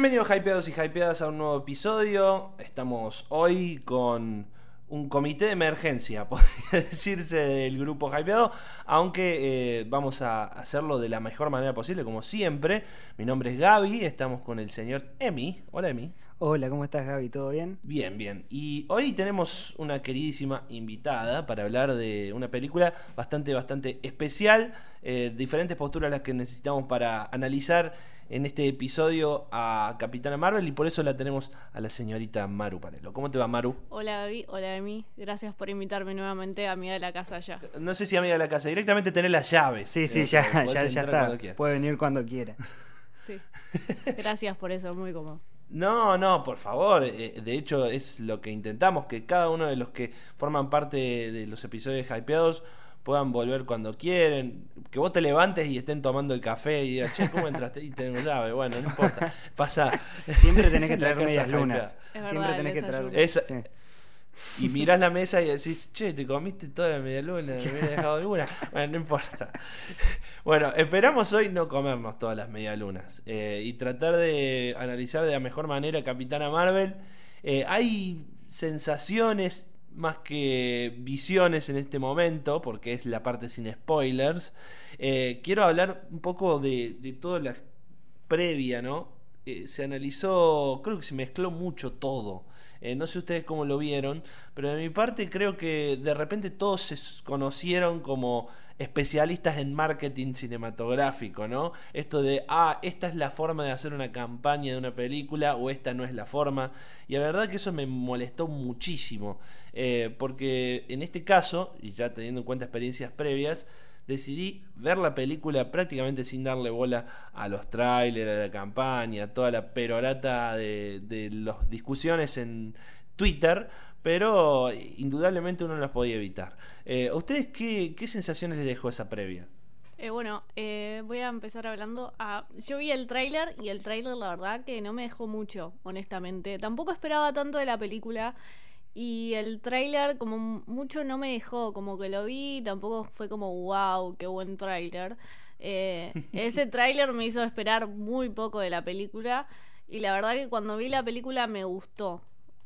Bienvenidos hypeados y hypeadas a un nuevo episodio. Estamos hoy con un comité de emergencia, podría decirse, del grupo hypeado, aunque vamos a hacerlo de la mejor manera posible, como siempre. Mi nombre es Gaby, estamos con el señor Emi. Hola, Emi. Hola, ¿cómo estás, Gaby? ¿Todo bien? Bien, bien. Y hoy tenemos una queridísima invitada para hablar de una película bastante especial, diferentes posturas las que necesitamos para analizar en este episodio a Capitana Marvel, y por eso la tenemos a la señorita Maru Panelo. ¿Cómo te va, Maru? Hola Gaby, hola Emi, gracias por invitarme nuevamente, amiga de la casa ya. No sé si amiga de la casa, directamente tenés las llaves. Sí, ya está. Puede venir cuando quiera. Sí, gracias por eso, muy cómodo. No, por favor. De hecho, es lo que intentamos, que cada uno de los que forman parte de los episodios hypeados puedan volver cuando quieren. Que vos te levantes y estén tomando el café y digas, che, ¿cómo entraste? Y tengo llave. Bueno, no importa. Pasa. Siempre tenés que traer medias lunas. Siempre tenés que traer. Eso. Sí. Y mirás la mesa y decís, che, te comiste toda la media luna, me hubiera dejado alguna. Bueno, no importa. Bueno, esperamos hoy no comernos todas las medialunas y tratar de analizar de la mejor manera Capitana Marvel. Hay sensaciones más que visiones en este momento, porque es la parte sin spoilers. Quiero hablar un poco de toda la previa, ¿no? Se analizó, creo que se mezcló mucho todo. No sé ustedes cómo lo vieron, pero de mi parte creo que de repente todos se conocieron como especialistas en marketing cinematográfico, ¿no? Esto de, esta es la forma de hacer una campaña de una película, o esta no es la forma. Y la verdad que eso me molestó muchísimo, porque en este caso, y ya teniendo en cuenta experiencias previas, decidí ver la película prácticamente sin darle bola a los trailers, a la campaña, toda la perorata de las discusiones en Twitter, pero indudablemente uno no las podía evitar. ¿A ustedes qué sensaciones les dejó esa previa? Voy a empezar hablando. Yo vi el tráiler y el tráiler la verdad que no me dejó mucho, honestamente. Tampoco esperaba tanto de la película. Y el tráiler como mucho no me dejó, como que lo vi, tampoco fue como wow, qué buen tráiler. Ese tráiler me hizo esperar muy poco de la película y la verdad que cuando vi la película me gustó.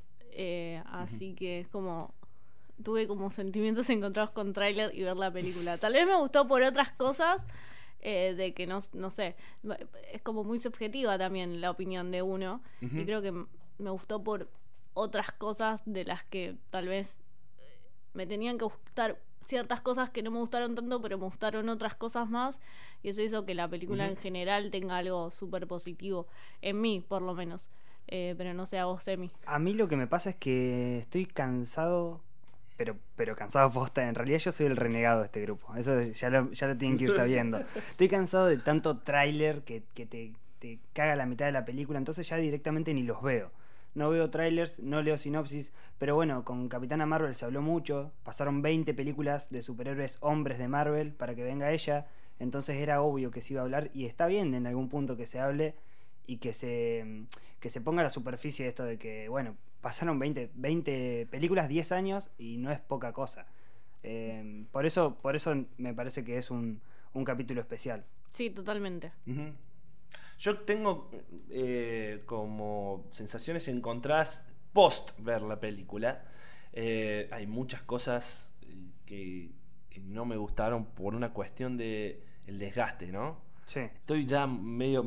Así que es como, tuve como sentimientos encontrados con tráiler y ver la película. Tal vez me gustó por otras cosas, de que no sé, es como muy subjetiva también la opinión de uno. Y creo que me gustó por otras cosas de las que tal vez me tenían que gustar ciertas cosas que no me gustaron tanto, pero me gustaron otras cosas más, y eso hizo que la película en general tenga algo súper positivo en mí, por lo menos. Pero no sé a vos, Emi. A mí lo que me pasa es que estoy cansado, pero cansado posta. En realidad yo soy el renegado de este grupo, eso ya lo tienen que ir sabiendo. Estoy cansado de tanto tráiler que te caga la mitad de la película, entonces ya directamente ni los veo. No veo trailers, no leo sinopsis, pero bueno, con Capitana Marvel se habló mucho, pasaron 20 películas de superhéroes hombres de Marvel para que venga ella, entonces era obvio que se iba a hablar, y está bien en algún punto que se hable y que se ponga a la superficie esto de que, bueno, pasaron 20 películas, 10 años, y no es poca cosa. Por eso me parece que es un capítulo especial. Sí, totalmente. Uh-huh. Yo tengo como sensaciones encontradas post ver la película. Hay muchas cosas que no me gustaron por una cuestión de el desgaste, ¿no? Sí. Estoy ya medio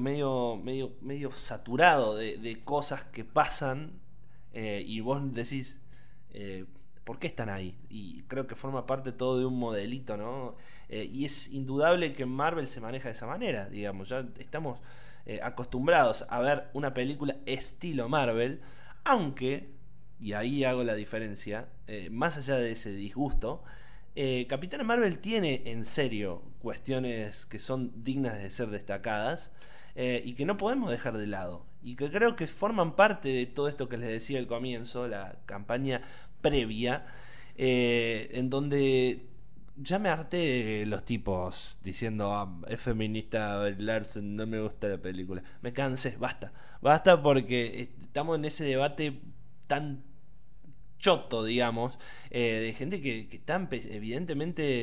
saturado de cosas que pasan, y vos decís, ¿por qué están ahí? Y creo que forma parte todo de un modelito, ¿no? Y es indudable que Marvel se maneja de esa manera, digamos. Ya estamos acostumbrados a ver una película estilo Marvel, aunque, y ahí hago la diferencia, más allá de ese disgusto, Capitana Marvel tiene en serio cuestiones que son dignas de ser destacadas, y que no podemos dejar de lado, y que creo que forman parte de todo esto que les decía al comienzo, la campaña previa, en donde ya me harté de los tipos diciendo, es feminista Larsen, no me gusta la película. Me cansé, basta, porque estamos en ese debate tan choto, digamos, de gente que está evidentemente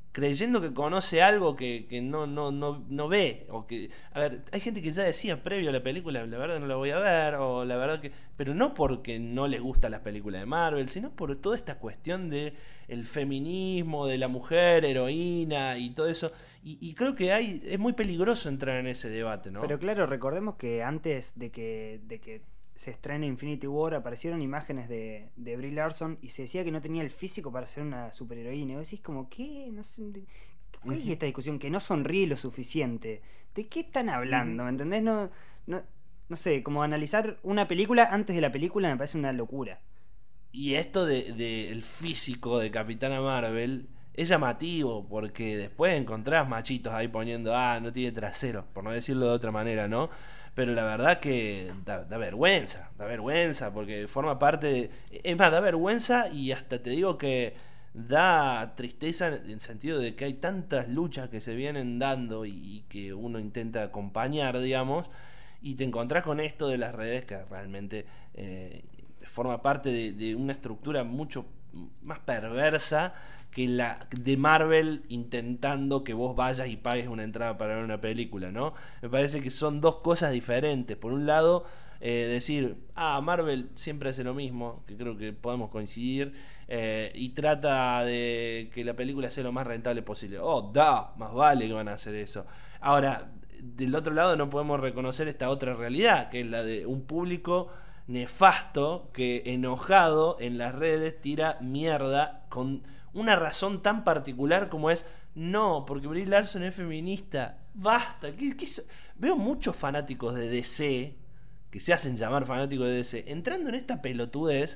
creyendo que conoce algo que no ve. O que, a ver, hay gente que ya decía previo a la película, la verdad no la voy a ver, o la verdad que... Pero no porque no les gustan las películas de Marvel, sino por toda esta cuestión de el feminismo, de la mujer heroína y todo eso. Y creo que es muy peligroso entrar en ese debate, ¿no? Pero claro, recordemos que antes de que se estrene Infinity War aparecieron imágenes de Brie Larson y se decía que no tenía el físico para ser una superheroína. Y vos decís como, ¿qué? No sé, ¿cuál es esta discusión? Que no sonríe lo suficiente. ¿De qué están hablando? ¿Me entendés? No sé, como analizar una película antes de la película me parece una locura. Y esto de el físico de Capitana Marvel es llamativo, porque después encontrás machitos ahí poniendo, no tiene trasero, por no decirlo de otra manera, ¿no? Pero la verdad que da vergüenza, porque forma parte de... Es más, da vergüenza y hasta te digo que da tristeza en el sentido de que hay tantas luchas que se vienen dando y que uno intenta acompañar, digamos, y te encontrás con esto de las redes que realmente forma parte de una estructura mucho más perversa que la de Marvel intentando que vos vayas y pagues una entrada para ver una película, ¿no? Me parece que son dos cosas diferentes. Por un lado, decir, Marvel siempre hace lo mismo, que creo que podemos coincidir, y trata de que la película sea lo más rentable posible. Más vale que van a hacer eso. Ahora, del otro lado no podemos reconocer esta otra realidad, que es la de un público nefasto que enojado en las redes tira mierda con una razón tan particular como es no, porque Brie Larson es feminista. Basta. Veo muchos fanáticos de DC que se hacen llamar fanáticos de DC entrando en esta pelotudez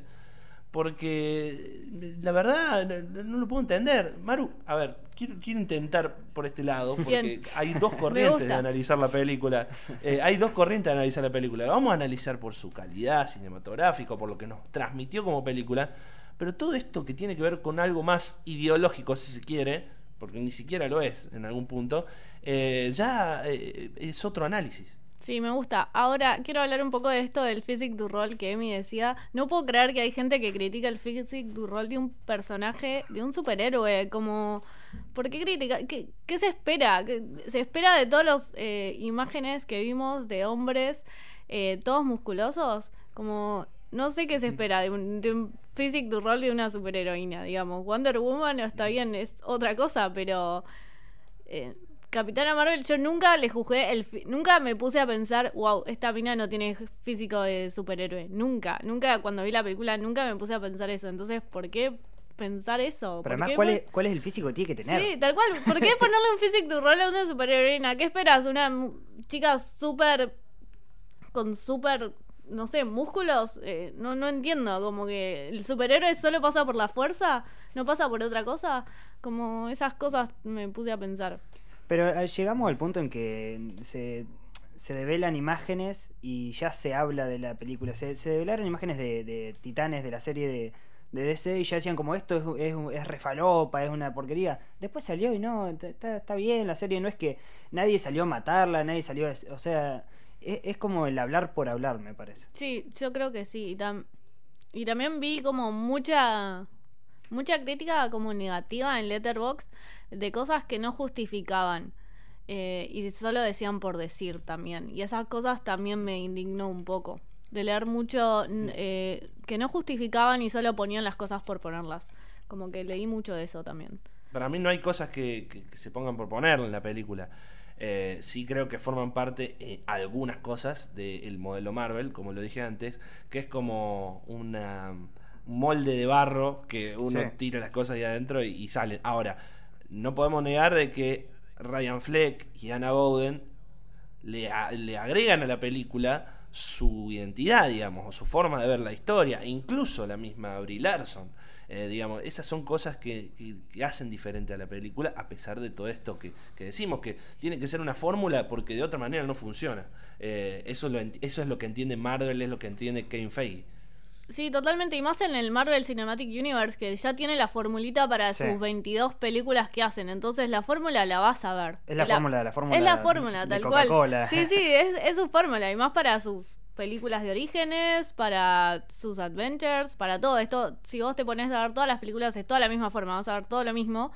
porque la verdad no lo puedo entender. Maru, a ver, quiero intentar por este lado porque Bien. hay dos corrientes de analizar la película. Hay dos corrientes de analizar la película. La vamos a analizar por su calidad cinematográfica, por lo que nos transmitió como película. Pero todo esto que tiene que ver con algo más ideológico, si se quiere, porque ni siquiera lo es en algún punto, ya es otro análisis. Sí, me gusta. Ahora, quiero hablar un poco de esto del physique du role que Emi decía. No puedo creer que hay gente que critica el physique du role de un personaje, de un superhéroe. Como, ¿por qué critica? ¿Qué se espera? ¿Qué se espera de todas las imágenes que vimos de hombres todos musculosos? Como, no sé qué se espera de un physique du role de una superheroína, digamos. Wonder Woman está bien, es otra cosa, pero... Capitana Marvel, yo nunca le juzgué nunca me puse a pensar, wow, esta mina no tiene físico de superhéroe. Nunca cuando vi la película, nunca me puse a pensar eso. Entonces, ¿por qué pensar eso? Pero además, ¿cuál es el físico que tiene que tener? Sí, tal cual. ¿Por qué ponerle un physique du role a una superheroína? ¿Qué esperas? ¿Una chica con súper, no sé, músculos? No entiendo. Como que el superhéroe solo pasa por la fuerza, no pasa por otra cosa. Como esas cosas me puse a pensar. Pero llegamos al punto en que se develan imágenes y ya se habla de la película. Se develaron imágenes de Titanes de la serie de DC y ya decían como esto es refalopa, es una porquería. Después salió y no, está bien la serie, no es que nadie salió a matarla, nadie salió o sea, es como el hablar por hablar, me parece. Sí, yo creo que sí. Y también vi como mucha crítica como negativa en Letterboxd de cosas que no justificaban y solo decían por decir también, y esas cosas también me indignó un poco de leer mucho que no justificaban y solo ponían las cosas por ponerlas, como que leí mucho de eso también. Para mí no hay cosas que se pongan por poner en la película. Sí creo que forman parte algunas cosas del modelo Marvel, como lo dije antes, que es como un molde de barro que uno tira las cosas ahí adentro y salen. Ahora, no podemos negar de que Ryan Fleck y Anna Boden le agregan a la película su identidad, digamos, o su forma de ver la historia, e incluso la misma Brie Larson. Digamos, esas son cosas que hacen diferente a la película, a pesar de todo esto que decimos, que tiene que ser una fórmula porque de otra manera no funciona. Eso es lo que entiende Marvel, es lo que entiende Kevin Feige. Sí, totalmente, y más en el Marvel Cinematic Universe, que ya tiene la formulita para sus 22 películas que hacen, entonces la fórmula la vas a ver. Es la fórmula Es la fórmula, tal cual. Sí, es su fórmula, y más para sus películas de orígenes, para sus adventures, para todo esto. Si vos te pones a ver todas las películas, es toda la misma forma, vas a ver todo lo mismo.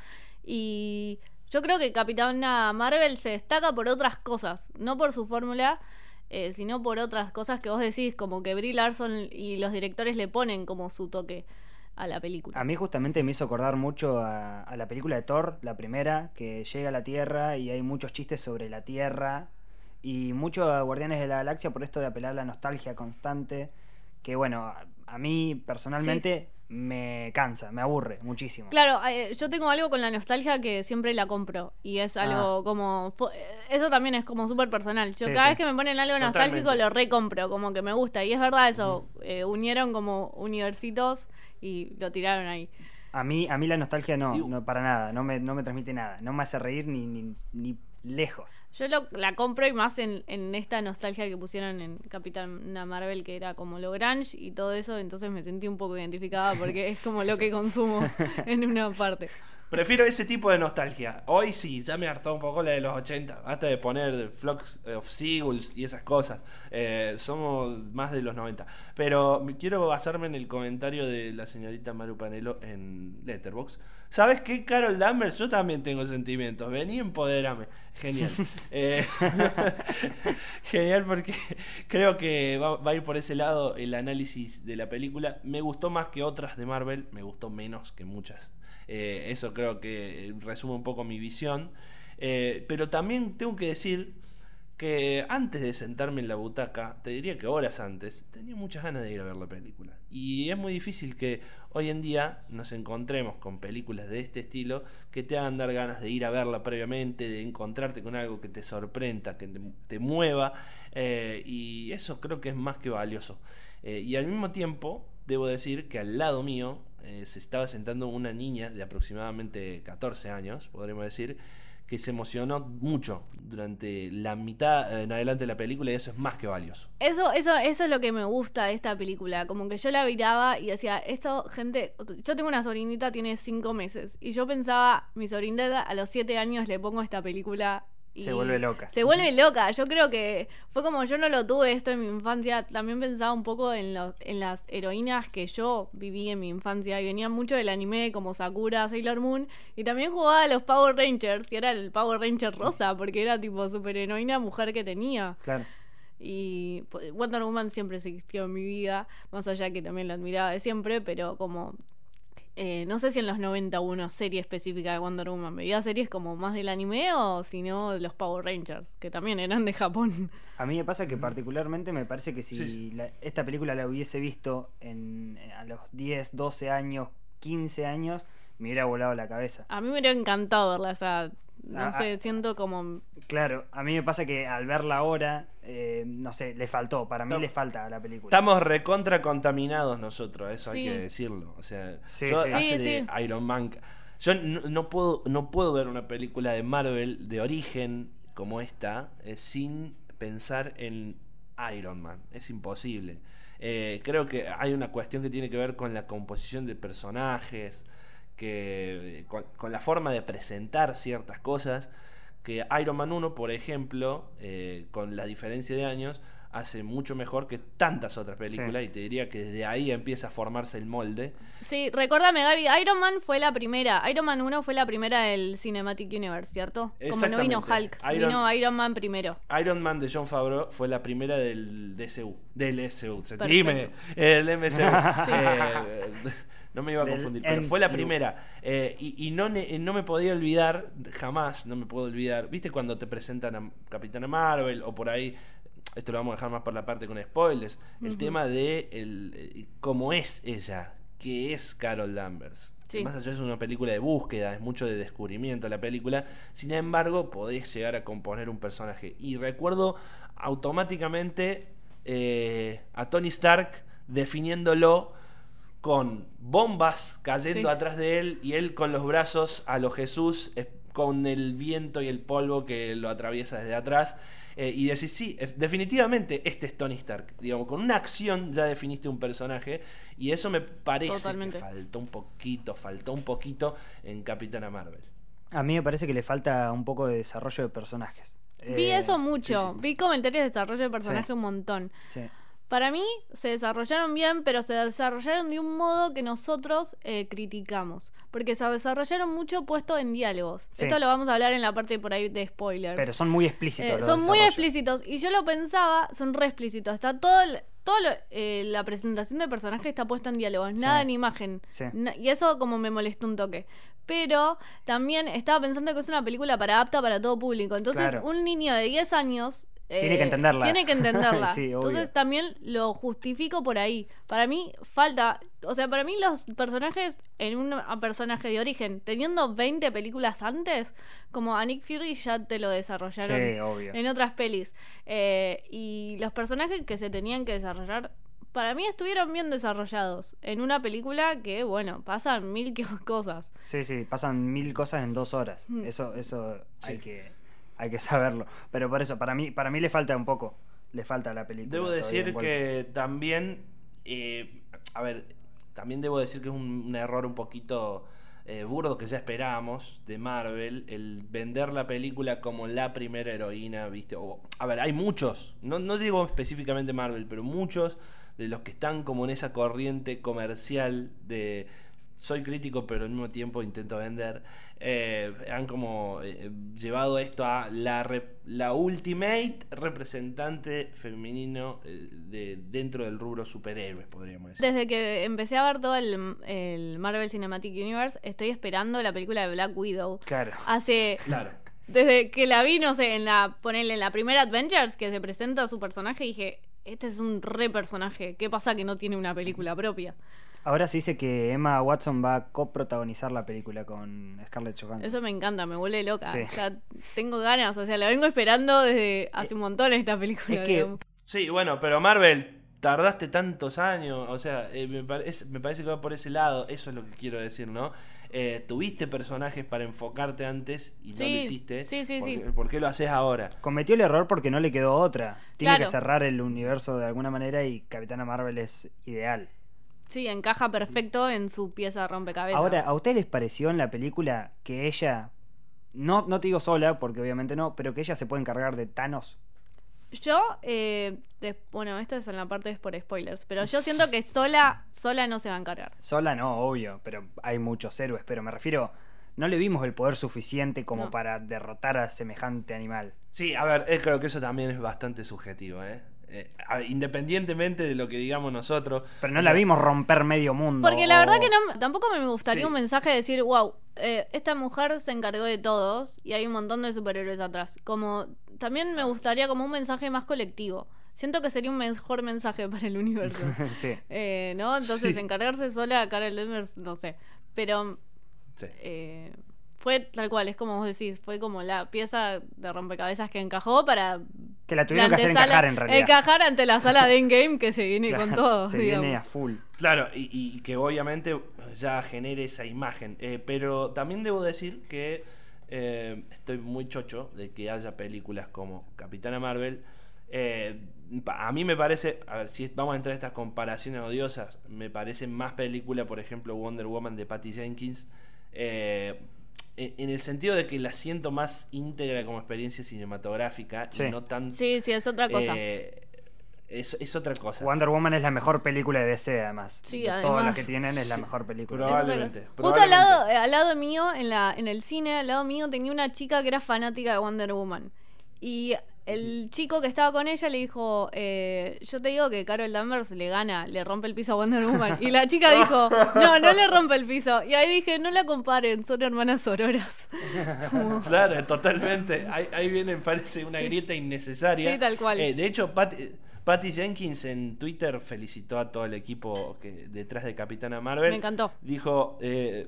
Y yo creo que Capitana Marvel se destaca por otras cosas, no por su fórmula, sino por otras cosas que vos decís, como que Brie Larson y los directores le ponen como su toque a la película. A mí justamente me hizo acordar mucho a la película de Thor, la primera, que llega a la Tierra y hay muchos chistes sobre la Tierra y mucho a Guardianes de la Galaxia por esto de apelar a la nostalgia constante, que bueno, a mí personalmente me cansa, me aburre muchísimo. Claro, yo tengo algo con la nostalgia que siempre la compro y es algo como... Eso también es como súper personal. Yo cada vez que me ponen algo nostálgico lo recompro, como que me gusta. Y es verdad eso, unieron como universitos y lo tiraron ahí. A mí la nostalgia no para nada, no me transmite nada, no me hace reír ni lejos. Yo la compro y más en esta nostalgia que pusieron en Capitana Marvel, que era como lo grunge y todo eso, entonces me sentí un poco identificada porque es como lo que consumo en una parte. Prefiero ese tipo de nostalgia. Hoy sí, ya me hartó un poco la de los 80. Hasta de poner Flocks of Seagulls y esas cosas. Somos más de los 90. Pero quiero basarme en el comentario de la señorita Maru Panelo en Letterboxd. ¿Sabes qué, Carol Danvers? Yo también tengo sentimientos. Vení, empodérame. Genial. Genial, porque creo que va a ir por ese lado el análisis de la película. Me gustó más que otras de Marvel. Me gustó menos que muchas. Eso creo que resume un poco mi visión. Pero también tengo que decir que antes de sentarme en la butaca, te diría que horas antes, tenía muchas ganas de ir a ver la película. Y es muy difícil que hoy en día nos encontremos con películas de este estilo que te hagan dar ganas de ir a verla previamente, de encontrarte con algo que te sorprenda, que te mueva. Y eso creo que es más que valioso. Y al mismo tiempo, debo decir que al lado mío se estaba sentando una niña de aproximadamente 14 años, podríamos decir, que se emocionó mucho durante la mitad en adelante de la película, y eso es más que valioso. Eso es lo que me gusta de esta película, como que yo la miraba y decía, esto, gente, yo tengo una sobrinita, tiene 5 meses, y yo pensaba, mi sobrinita a los 7 años le pongo esta película y se vuelve loca. Se vuelve loca. Yo creo que fue como yo no lo tuve esto en mi infancia. También pensaba un poco en las heroínas que yo viví en mi infancia. Y venían mucho del anime como Sakura, Sailor Moon. Y también jugaba a los Power Rangers. Y era el Power Ranger rosa. Porque era tipo super heroína mujer que tenía. Claro. Y Wonder Woman siempre existió en mi vida. Más allá que también la admiraba de siempre. Pero como... no sé si en los 90 hubo una serie específica de Wonder Woman. ¿Veía series como más del anime o si no de los Power Rangers? Que también eran de Japón. A mí me pasa que particularmente me parece que si esta película la hubiese visto a los 10, 12 años, 15 años, me hubiera volado la cabeza. A mí me hubiera encantado verla, o sea, no sé, siento como... Claro, a mí me pasa que al verla ahora, no sé, le faltó, para mí le falta a la película. Estamos recontra contaminados nosotros, eso hay que decirlo. O sea, yo de Iron Man... Yo no puedo ver una película de Marvel de origen como esta sin pensar en Iron Man. Es imposible. Creo que hay una cuestión que tiene que ver con la composición de personajes, con la forma de presentar ciertas cosas, que Iron Man 1, por ejemplo, con la diferencia de años, hace mucho mejor que tantas otras películas, y te diría que desde ahí empieza a formarse el molde. Sí, recuérdame, Gaby, Iron Man fue la primera. Iron Man 1 fue la primera del Cinematic Universe, ¿cierto? Como no vino Hulk, vino Iron Man primero. Iron Man de Jon Favreau fue la primera del DCU, del SU, dime, el MCU. No me iba a confundir, pero fue la primera. Y no me podía olvidar, jamás no me puedo olvidar. ¿Viste cuando te presentan a Capitana Marvel o por ahí? Esto lo vamos a dejar más por la parte con spoilers. El tema de cómo es ella, que es Carol Danvers. Sí. Más allá es una película de búsqueda, es mucho de descubrimiento la película. Sin embargo, podés llegar a componer un personaje. Y recuerdo automáticamente a Tony Stark definiéndolo con bombas cayendo atrás de él y él con los brazos a lo Jesús, con el viento y el polvo que lo atraviesa desde atrás. Y decís, sí, definitivamente este es Tony Stark. Digamos, con una acción ya definiste un personaje. Y eso me parece que faltó un poquito en Capitana Marvel. A mí me parece que le falta un poco de desarrollo de personajes. Vi eso mucho. Sí. Vi comentarios de desarrollo de personaje un montón. Sí. Para mí se desarrollaron bien, pero se desarrollaron de un modo que nosotros criticamos. Porque se desarrollaron mucho puesto en diálogos. Sí. Esto lo vamos a hablar en la parte por ahí de spoilers. Pero son muy explícitos los Son muy desarrollos. explícitos. Y yo lo pensaba, son re explícitos. Está la presentación del personaje está puesta en diálogos, nada Sí. en imagen. Sí. Y eso como me molestó un toque. Pero también estaba pensando que es una película apta para todo público. Entonces, Claro. un niño de 10 años Tiene que entenderla. Tiene que entenderla. Sí, obvio. Entonces también lo justifico por ahí. Para mí falta, o sea, para mí los personajes en un personaje de origen, teniendo 20 películas antes, como a Nick Fury ya te lo desarrollaron Sí, obvio. en otras pelis. Y los personajes que se tenían que desarrollar, para mí estuvieron bien desarrollados en una película que, bueno, pasan mil cosas. Sí, pasan 1000 cosas en 2 horas. Mm. Eso Sí. hay que saberlo. Pero por eso, para mí le falta un poco. Le falta a la película. Debo todavía decir envuelta. que también, a ver, también debo decir que es un error un poquito burdo que ya esperábamos de Marvel, el vender la película como la primera heroína, ¿viste? A ver, hay muchos, no digo específicamente Marvel, pero muchos de los que están como en esa corriente comercial de soy crítico pero al mismo tiempo intento vender, han como llevado esto a la ultimate representante femenino dentro del rubro superhéroes, podríamos decir. Desde que empecé a ver todo el Marvel Cinematic Universe, estoy esperando la película de Black Widow. Claro. Claro. Desde que la vi, no sé, ponele en la primera Avengers, que se presenta su personaje, dije, este es un re personaje. ¿Qué pasa que no tiene una película propia? Ahora se dice que Emma Watson va a coprotagonizar la película con Scarlett Johansson. Eso me encanta, me vuelve loca. Sí. Ya tengo ganas, o sea, la vengo esperando desde hace un montón esta película. Es que- digamos. Sí, bueno, pero Marvel, tardaste tantos años, o sea, me parece que va por ese lado, eso es lo que quiero decir, ¿no? Tuviste personajes para enfocarte antes y no lo Sí, hiciste. sí. ¿Por qué lo haces ahora? Cometió el error porque no le quedó otra. Tiene Claro. que cerrar el universo de alguna manera y Capitana Marvel es ideal. Sí, encaja perfecto en su pieza rompecabezas. Ahora, ¿a ustedes les pareció en la película que ella, no te digo sola, porque obviamente no, pero que ella se puede encargar de Thanos? Yo, bueno, esto es en la parte de por spoilers, pero yo siento que sola no se va a encargar. Sola no, obvio, pero hay muchos héroes, pero me refiero, no le vimos el poder suficiente como No. para derrotar a semejante animal. Sí, a ver, creo que eso también es bastante subjetivo, independientemente de lo que digamos nosotros. Pero no o la sea, vimos romper medio mundo. Porque la o- verdad que no, tampoco me gustaría Sí. un mensaje de decir, wow, esta mujer se encargó de todos y hay un montón de superhéroes atrás. Como también me gustaría como un mensaje más colectivo. Siento que sería un mejor mensaje para el universo. Sí. ¿No? Entonces Sí. encargarse sola a Carol Danvers, no sé. Pero sí. fue tal cual, es como vos decís, fue como la pieza de rompecabezas que encajó para Que la tuvieron que hacer antesala- encajar en realidad. encajar ante la sala de Endgame que se viene Claro, con todo. se digamos. viene a full. Claro, y que obviamente ya genere esa imagen. Pero también debo decir que estoy muy chocho de que haya películas como Capitana Marvel. A mí me parece, a ver, si vamos a entrar en estas comparaciones odiosas, me parece más película, por ejemplo, Wonder Woman de Patty Jenkins. En el sentido de que la siento más íntegra como experiencia cinematográfica Sí. y no tan... Sí, es otra cosa. es otra cosa. Wonder Woman es la mejor película de DC, además. Sí, de además. todas las que tienen es la Sí, mejor película. pero- Probablemente, Justo probablemente. al lado mío, en el cine, al lado mío tenía una chica que era fanática de Wonder Woman. Y el chico que estaba con ella le dijo, yo te digo que Carol Danvers le gana, le rompe el piso a Wonder Woman. Y la chica dijo, no le rompe el piso. Y ahí dije, no la comparen, son hermanas sororas. Como- Claro, totalmente. Ahí viene, parece una grieta innecesaria. Sí, tal cual. De hecho, Patty Jenkins en Twitter felicitó a todo el equipo detrás de Capitana Marvel. Me encantó. Dijo,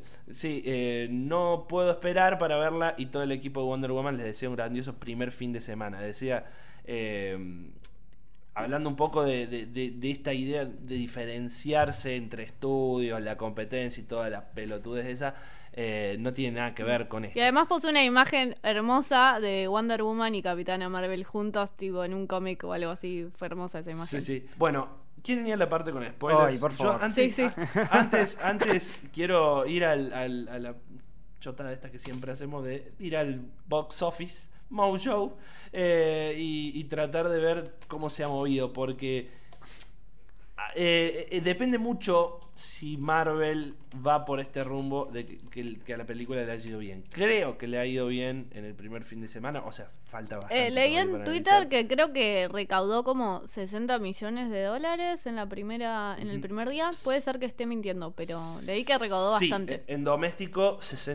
no puedo esperar para verla, y todo el equipo de Wonder Woman les desea un grandioso primer fin de semana. Decía, hablando un poco de esta idea de diferenciarse entre estudios, la competencia y toda la pelotudez esa, no tiene nada que ver con esto. Y además puso una imagen hermosa de Wonder Woman y Capitana Marvel juntos, tipo en un cómic o algo así. Fue hermosa esa imagen. Sí, sí. Bueno, ¿quieren ir a la parte con spoilers? Ay, por favor. Yo antes, Sí, antes quiero ir a la chotada esta que siempre hacemos de ir al box office, Mojo, y tratar de ver cómo se ha movido, porque Depende mucho si Marvel va por este rumbo de que a la película le haya ido bien. Creo que le ha ido bien en el primer fin de semana, o sea, falta bastante. Leí todavía en para Twitter analizar. que creo que recaudó como $60 millones en el primer día. Puede ser que esté mintiendo, pero leí que recaudó Sí, bastante. en doméstico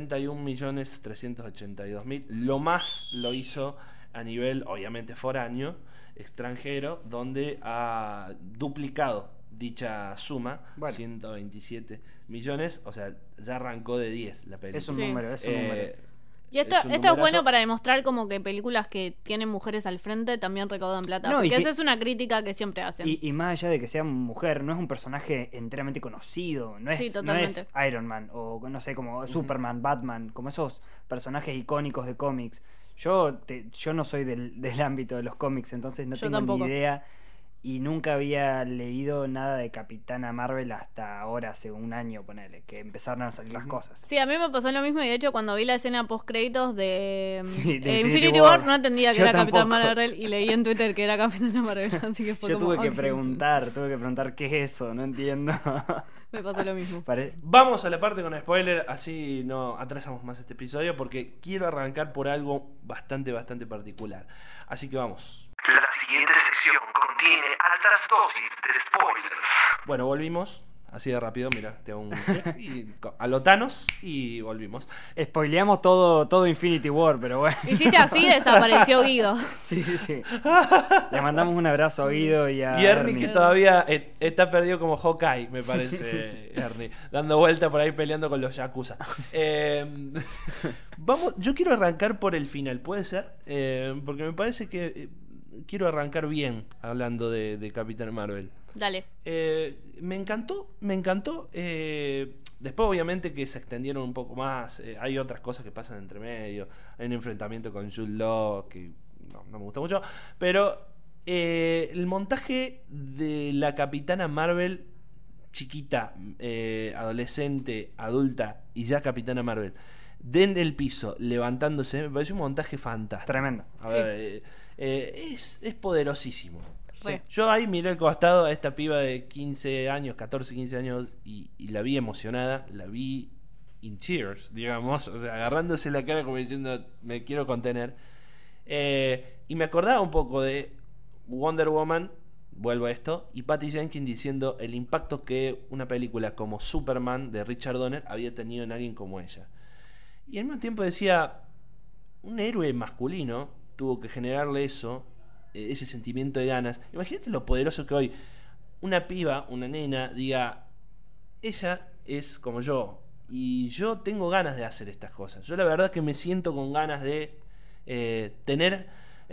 61.382.000. Lo más lo hizo a nivel, obviamente, foráneo, extranjero, donde ha duplicado dicha suma, Bueno. 127 millones. O sea, ya arrancó de 10 la película. Es un Sí. número, es un número. Y esto es un es numerazo. bueno para demostrar como que películas que tienen mujeres al frente también recaudan plata. No, y porque que- esa es una crítica que siempre hacen. Y más allá de que sea mujer, no es un personaje enteramente conocido. No es, Sí, no totalmente. es Iron Man o no sé, como Superman, Batman, como esos personajes icónicos de cómics. Yo no soy del ámbito de los cómics, entonces no Yo tengo tampoco. ni idea. Y nunca había leído nada de Capitana Marvel hasta ahora, hace un año, ponele, que empezaron a salir las cosas. Sí, a mí me pasó lo mismo y de hecho cuando vi la escena post créditos de, Sí, de Infinity Infinity War War. no entendía que Yo era Capitán tampoco. Marvel y leí en Twitter que era Capitana Marvel, así que fue Yo como, tuve que ok. preguntar qué es eso, no entiendo. Me pasó lo mismo. Vamos a la parte con spoiler, así no atrasamos más este episodio, porque quiero arrancar por algo bastante particular. Así que vamos. La siguiente sección contiene altas dosis de spoilers. Bueno, volvimos. Así de rápido, mira, te hago un a lo Thanos y volvimos. Spoileamos todo Infinity War, pero bueno. Hiciste así, desapareció Guido. Sí. Le mandamos un abrazo a Guido y a Y Ernie, que todavía está perdido como Hawkeye, me parece, Ernie, dando vuelta por ahí peleando con los Yakuza. Vamos, yo quiero arrancar por el final, ¿puede ser? Porque me parece que quiero arrancar bien hablando de Capitán Marvel. Dale. Me encantó. Después, obviamente, que se extendieron un poco más. Hay otras cosas que pasan entre medio. Hay un enfrentamiento con Jude Law que no me gusta mucho. Pero el montaje de la Capitana Marvel chiquita, adolescente, adulta y ya Capitana Marvel, desde el piso, levantándose, me parece un montaje fantástico. Tremendo. A ver, es poderosísimo. Re. Yo ahí miré al costado a esta piba de 15 años, 14, 15 años y la vi emocionada, la vi in tears, digamos, o sea, agarrándose la cara como diciendo me quiero contener. Y me acordaba un poco de Wonder Woman, vuelvo a esto, y Patty Jenkins diciendo el impacto que una película como Superman de Richard Donner había tenido en alguien como ella. Y al mismo tiempo decía, un héroe masculino tuvo que generarle eso, ese sentimiento de ganas. Imagínate lo poderoso que hoy una piba, una nena, diga, ella es como yo y yo tengo ganas de hacer estas cosas. Yo la verdad que me siento con ganas de tener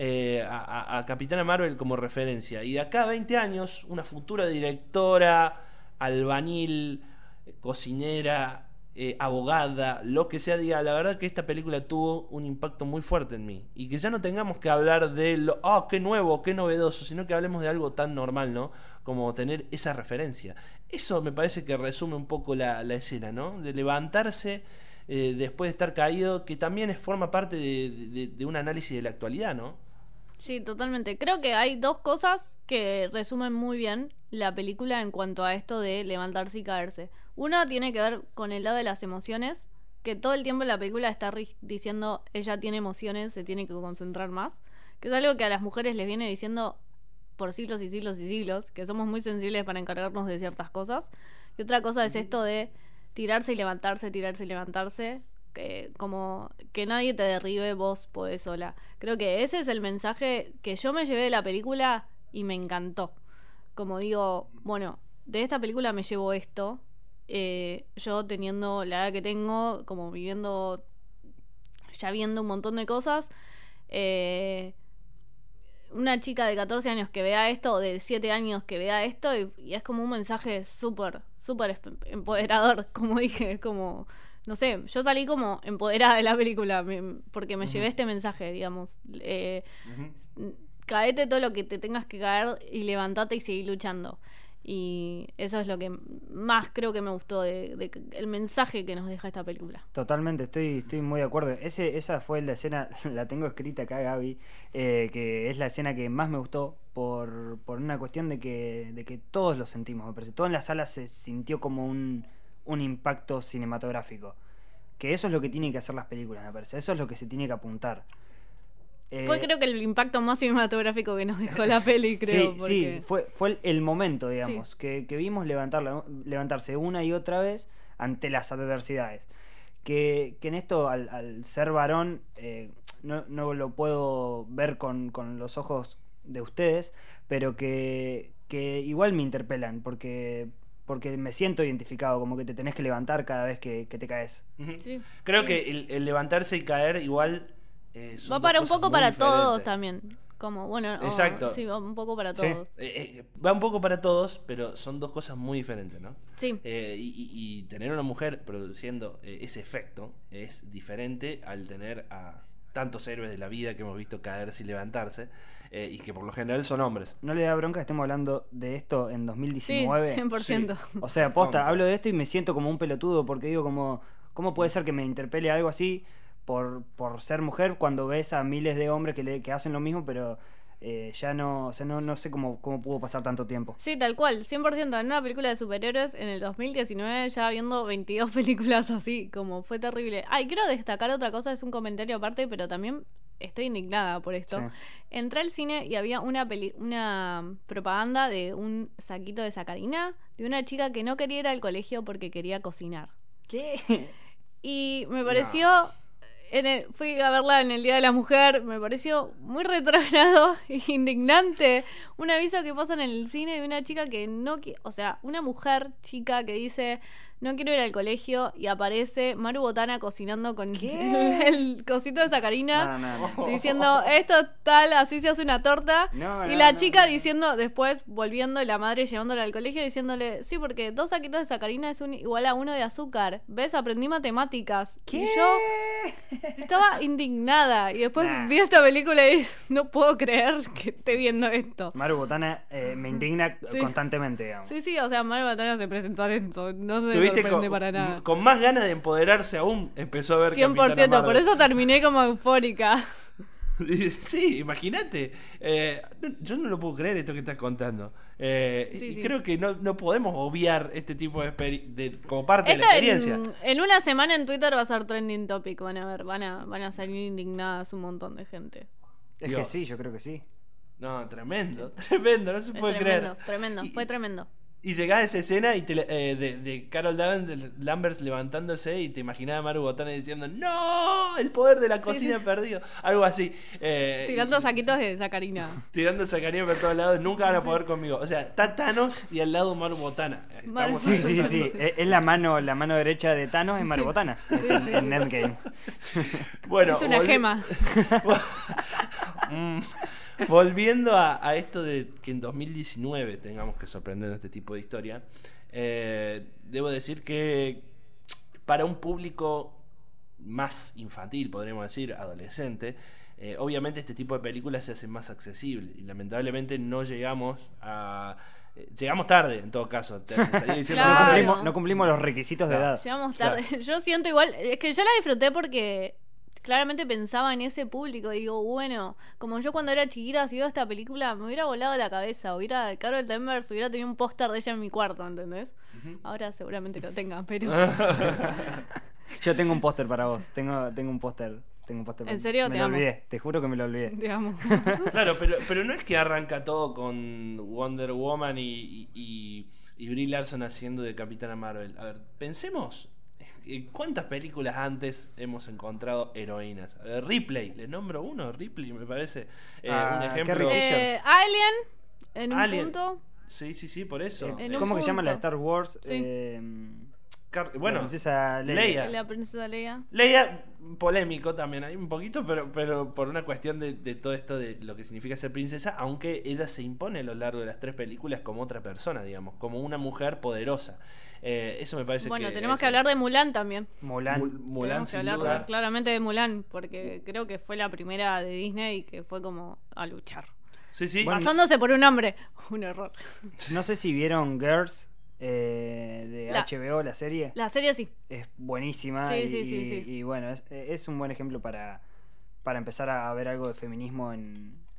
a Capitana Marvel como referencia. Y de acá a 20 años, una futura directora, albañil, cocinera, abogada, lo que sea, diga, la verdad que esta película tuvo un impacto muy fuerte en mí. Y que ya no tengamos que hablar de lo, qué nuevo, qué novedoso, sino que hablemos de algo tan normal, ¿no? Como tener esa referencia. Eso me parece que resume un poco la escena, ¿no? De levantarse después de estar caído, que también forma parte de un análisis de la actualidad, ¿no? Sí, totalmente. Creo que hay dos cosas que resumen muy bien la película en cuanto a esto de levantarse y caerse. Una tiene que ver con el lado de las emociones, que todo el tiempo en la película está diciendo ella tiene emociones, se tiene que concentrar más, que es algo que a las mujeres les viene diciendo por siglos y siglos y siglos, que somos muy sensibles para encargarnos de ciertas cosas. Y otra cosa es esto de tirarse y levantarse, que como que nadie te derribe, vos podés sola. Creo que ese es el mensaje que yo me llevé de la película y me encantó. Como digo, bueno, de esta película me llevo esto. Yo teniendo la edad que tengo, como viviendo, ya viendo un montón de cosas, una chica de 14 años que vea esto, o de 7 años que vea esto, y es como un mensaje súper empoderador, como dije, como, no sé, yo salí como empoderada de la película, porque me llevé este mensaje, digamos. Caete todo lo que te tengas que caer y levantate y seguí luchando. Y eso es lo que más creo que me gustó de el mensaje que nos deja esta película. Totalmente, estoy muy de acuerdo. Esa fue la escena, la tengo escrita acá, Gaby, que es la escena que más me gustó por una cuestión de que todos lo sentimos, me parece. Todo en la sala se sintió como un impacto cinematográfico. Que eso es lo que tienen que hacer las películas, me parece. Eso es lo que se tiene que apuntar. Fue creo que el impacto más cinematográfico que nos dejó la peli, creo. Sí, fue el momento, digamos, Sí. que vimos levantarse una y otra vez ante las adversidades. Que en esto, al ser varón, no lo puedo ver con los ojos de ustedes, pero que igual me interpelan, porque me siento identificado, como que te tenés que levantar cada vez que te caes. Ujú. Sí. Creo Sí. que el levantarse y caer igual son Va dos para un cosas poco muy para diferentes. todos también. Como, bueno, Exacto. sí, va un poco para Sí. todos. Va un poco para todos, pero son dos cosas muy diferentes, ¿no? Sí. Y tener una mujer produciendo ese efecto es diferente al tener a tantos héroes de la vida que hemos visto caerse y levantarse, y que por lo general son hombres. ¿No le da bronca que estemos hablando de esto en Sí, 2019? 100%. O sea, posta, Contra. hablo de esto y me siento como un pelotudo porque digo ¿cómo puede ser que me interpele algo así por ser mujer cuando ves a miles de hombres que hacen lo mismo, pero ya no, o sea, no sé cómo pudo pasar tanto tiempo. Sí, tal cual, 100%. En una película de superhéroes en el 2019 ya viendo 22 películas así, como fue terrible. Y quiero destacar otra cosa, es un comentario aparte, pero también estoy indignada por esto. Sí. Entré al cine y había una propaganda de un saquito de sacarina de una chica que no quería ir al colegio porque quería cocinar. ¿Qué? Y me pareció, fui a verla en el Día de la Mujer, me pareció muy retrógrado e indignante. Un aviso que pasan en el cine de una chica que no o sea, una mujer chica que dice, no quiero ir al colegio, y aparece Maru Botana cocinando con ¿Qué? el cosito de sacarina. No. Diciendo, esto es tal, así se hace una torta. No, y no, la no, chica no. diciendo, después volviendo, la madre llevándola al colegio, diciéndole, sí, porque 2 saquitos de sacarina es igual a 1 de azúcar. ¿Ves? Aprendí matemáticas. ¿Qué? Y yo estaba indignada. Y después Nah. vi esta película y no puedo creer que esté viendo esto. Maru Botana me indigna Sí. constantemente, digamos. Sí, sí, o sea, Mario Batalla se presentó a esto. No me Tuviste sorprende para nada. con más ganas de empoderarse aún, empezó a ver 100%, Capitana por Marvel. eso terminé como eufórica. Sí, imagínate. Yo no lo puedo creer esto que estás contando. Sí, y sí. creo que no podemos obviar este tipo de como parte de Esto la experiencia. en una semana en Twitter va a ser trending topic. Van a ver, van a salir indignadas un montón de gente. Es Dios. que sí, yo creo que sí. No, tremendo, tremendo, no se Es puede tremendo, creer. tremendo, Y- fue tremendo. Y llegás a esa escena y de Carol Danvers levantándose y te imaginás a Maru Botana diciendo ¡No! El poder de la cocina sí. perdido. Algo así. Tirando saquitos de sacarina. Tirando sacarina por todos lados. Nunca van a poder conmigo. O sea, está Thanos y al lado Maru Botana. Mal. Estamos Sí, sí, hablando- sí. Es la mano derecha de Thanos en Maru Botana. En Endgame. Bueno, Es una gema. Mm, volviendo a esto de que en 2019 tengamos que sorprendernos de este tipo de historia, debo decir que para un público más infantil, podríamos decir, adolescente, obviamente este tipo de películas se hacen más accesibles y lamentablemente no llegamos a... llegamos tarde, en todo caso. Te estaría diciendo Claro. No cumplimos los requisitos de Claro. edad. Llegamos tarde. Yo siento igual, es que yo la disfruté porque claramente pensaba en ese público. Y digo, bueno, como yo cuando era chiquita, si veo esta película, me hubiera volado la cabeza. Carol Danvers hubiera tenido un póster de ella en mi cuarto, ¿entendés? Ahora seguramente lo tenga, pero. Yo tengo un póster para vos. Tengo un póster. ¿En serio? Me Te lo amo. olvidé. Te juro que me lo olvidé. Digamos. Claro, pero no es que arranca todo con Wonder Woman y Brie Larson haciendo de Capitana Marvel. A ver, pensemos cuántas películas antes hemos encontrado heroínas. A ver, Ripley, le nombro uno, Ripley me parece un ejemplo. Carrie Fisher. Alien, en un Alien. punto. Sí, por eso. En un ¿Cómo que se llama la de punto. Star Wars? Sí. La Bueno, princesa Leia. La princesa Leia. Leia, polémico también, hay un poquito, pero por una cuestión de todo esto de lo que significa ser princesa, aunque ella se impone a lo largo de las 3 películas como otra persona, digamos, como una mujer poderosa. Eso me parece Bueno, que... tenemos que hablar de Mulan también. Mulan. Mulan, Tenemos que sin hablar duda. claramente de Mulan, porque creo que fue la primera de Disney que fue como a luchar. Sí. Bueno, Pasándose por un hombre. Un error. No sé si vieron Girls de La- HBO, la serie. La serie sí. Es buenísima. Sí, y, sí. y bueno, es un buen ejemplo para empezar a ver algo de feminismo en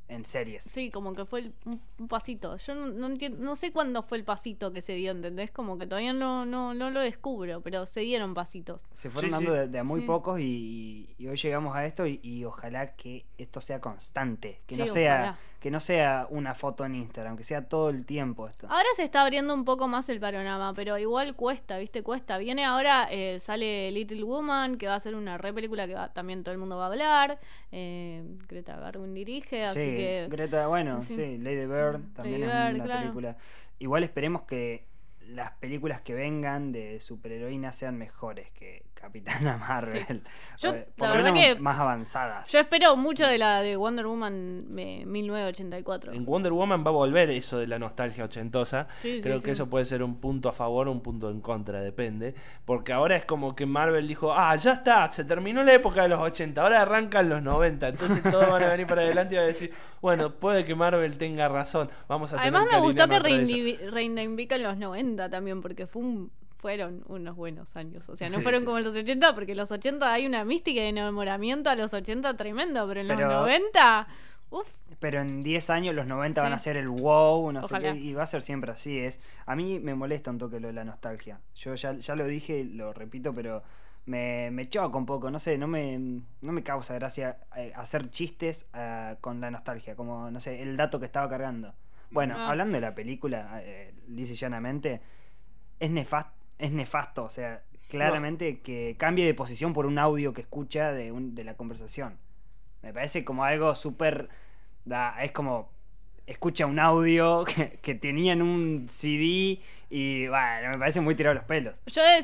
en series. Sí, como que fue un pasito. Yo no entiendo, no sé cuándo fue el pasito que se dio, ¿entendés? Como que todavía no lo descubro, pero se dieron pasitos. Se fueron Sí, dando sí. de a muy Sí. pocos y hoy llegamos a esto y ojalá que esto sea constante, que Sí, no ojalá. sea una foto en Instagram, que sea todo el tiempo esto. Ahora se está abriendo un poco más el panorama, pero igual cuesta, ¿viste? Cuesta. Viene ahora, sale Little Woman, que va a ser una re película que también todo el mundo va a hablar. Greta Garwin dirige, así Sí, que... Greta, bueno, sí. sí, Lady Bird también Lady es Bird, una claro. película. Igual esperemos que las películas que vengan de superheroínas sean mejores que Capitana Marvel. Yo, Por la lo verdad menos que- más avanzadas. Yo espero mucho de la de Wonder Woman 1984. En Wonder Woman va a volver eso de la nostalgia ochentosa. Sí, sí, Creo que sí. eso puede ser un punto a favor o un punto en contra, depende. Porque ahora es como que Marvel dijo, ya está, se terminó la época de los 80, ahora arrancan los 90. Entonces todos van a venir para adelante y van a decir, bueno, puede que Marvel tenga razón. Vamos a Además tener me gustó que alinearnos atrás de eso". reivindican los 90 también, porque fueron unos buenos años. O sea, no Sí, fueron sí. como los 80, porque los 80 hay una mística de enamoramiento a los 80 tremendo, pero en los Pero- 90, uff. Pero en 10 años los 90 van a Sí. ser el wow, no Ojalá. sé qué, y va a ser siempre así. A mí me molesta un toque lo de la nostalgia. Yo ya lo dije, lo repito, pero me choca un poco, no sé, no me causa gracia hacer chistes con la nostalgia, como, no sé, el dato que estaba cargando. Bueno, Ah. hablando de la película, lisa y llanamente, es nefasto, o sea, claramente que cambie de posición por un audio que escucha de la conversación. Me parece como algo súper... es como... Escucha un audio que tenía en un CD y bueno, me parece muy tirado los pelos.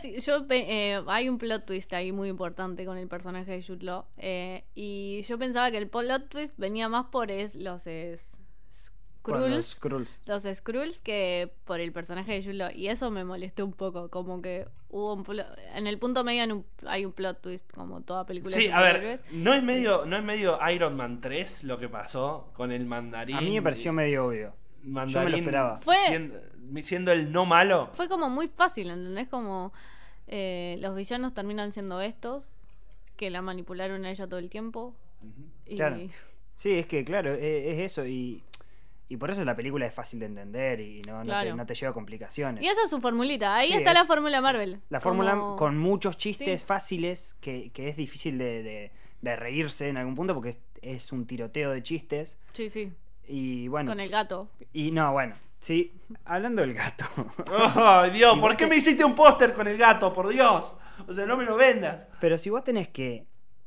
Hay un plot twist ahí muy importante con el personaje de Jude Law, y yo pensaba que el plot twist venía más por los Por los Skrulls, Skrulls. Skrulls que por el personaje de Jude Law, y eso me molestó un poco, como que hubo en el punto medio hay un plot twist como toda película de Sí, a ver, superhéroes. ¿no es medio Iron Man 3 lo que pasó con el mandarín? A mí me pareció medio obvio. Mandarín Yo me lo esperaba. siendo el no malo. Fue como muy fácil, ¿entendés? Como los villanos terminan siendo estos, que la manipularon a ella todo el tiempo. Y... Claro. Sí, es que claro, es eso y por eso la película es fácil de entender y Claro. no te lleva complicaciones. Y esa es su formulita, ahí Sí, está es la fórmula Marvel. La fórmula Como- con muchos chistes Sí. fáciles que es difícil de reírse en algún punto porque es un tiroteo de chistes. Sí, sí, Y bueno, con el gato. y no, bueno, sí, hablando del gato. ¡Oh, Dios! Si ¿Por vos qué te- me hiciste un póster con el gato? ¡Por Dios! O sea, no me lo vendas. Pero si vos tenés que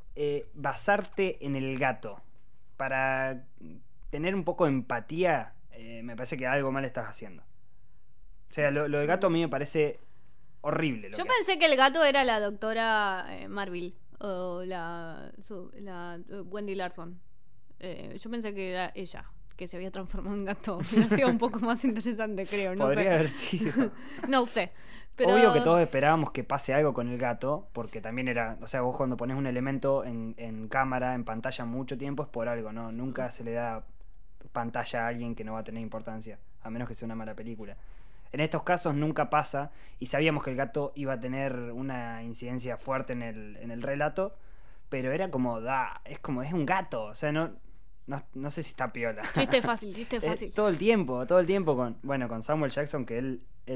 basarte en el gato para tener un poco de empatía, me parece que algo mal estás haciendo. O sea, lo del gato a mí me parece horrible. Yo pensé que el gato era la doctora Marvel o la Wendy Larson. Yo pensé que era ella, que se había transformado en gato. Hubiera sido un poco más interesante, creo. No Podría sé. haber sido. No sé. Pero... Obvio que todos esperábamos que pase algo con el gato, porque también era, o sea, vos cuando pones un elemento en cámara, en pantalla mucho tiempo es por algo, ¿no? Nunca se le da pantalla a alguien que no va a tener importancia, a menos que sea una mala película. En estos casos nunca pasa y sabíamos que el gato iba a tener una incidencia fuerte en el relato, pero era como, es un gato, o sea, no sé si está piola. Chiste fácil, chiste fácil. Todo el tiempo con Samuel Jackson, que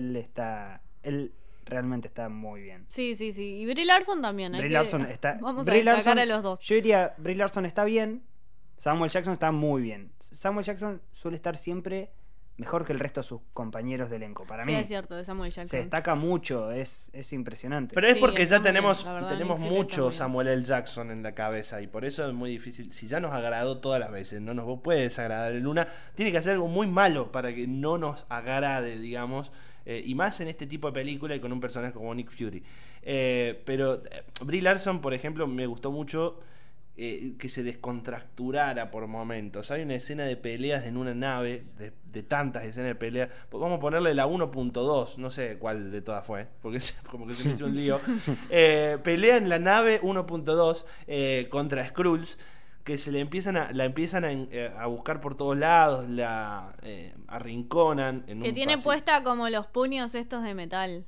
él realmente está muy bien. Sí, sí, sí. Y Brie Larson también. Brie Larson está. Vamos Brie a destacar Larson- a los dos. Yo diría, Brie Larson está bien, Samuel Jackson está muy bien. Samuel Jackson suele estar siempre mejor que el resto de sus compañeros de elenco. Para Sí, mí es cierto, de Samuel Jackson. se destaca mucho, es impresionante. Pero es Sí, porque ya está muy bien, tenemos la verdad, tenemos Nick Fury mucho también. Samuel L. Jackson en la cabeza y por eso es muy difícil. Si ya nos agradó todas las veces, no nos puede desagradar en una. Tiene que hacer algo muy malo para que no nos agrade, digamos. Y más en este tipo de película y con un personaje como Nick Fury. Pero Brie Larson, por ejemplo, me gustó mucho que se descontracturara por momentos. Hay una escena de peleas en una nave, de tantas escenas de peleas. Pues vamos a ponerle la 1.2, no sé cuál de todas fue, porque como que se me hizo un lío. Pelea en la nave 1.2 contra Skrulls, que la empiezan a buscar por todos lados, la arrinconan en Que un tiene pasillo. puesta como los puños estos de metal.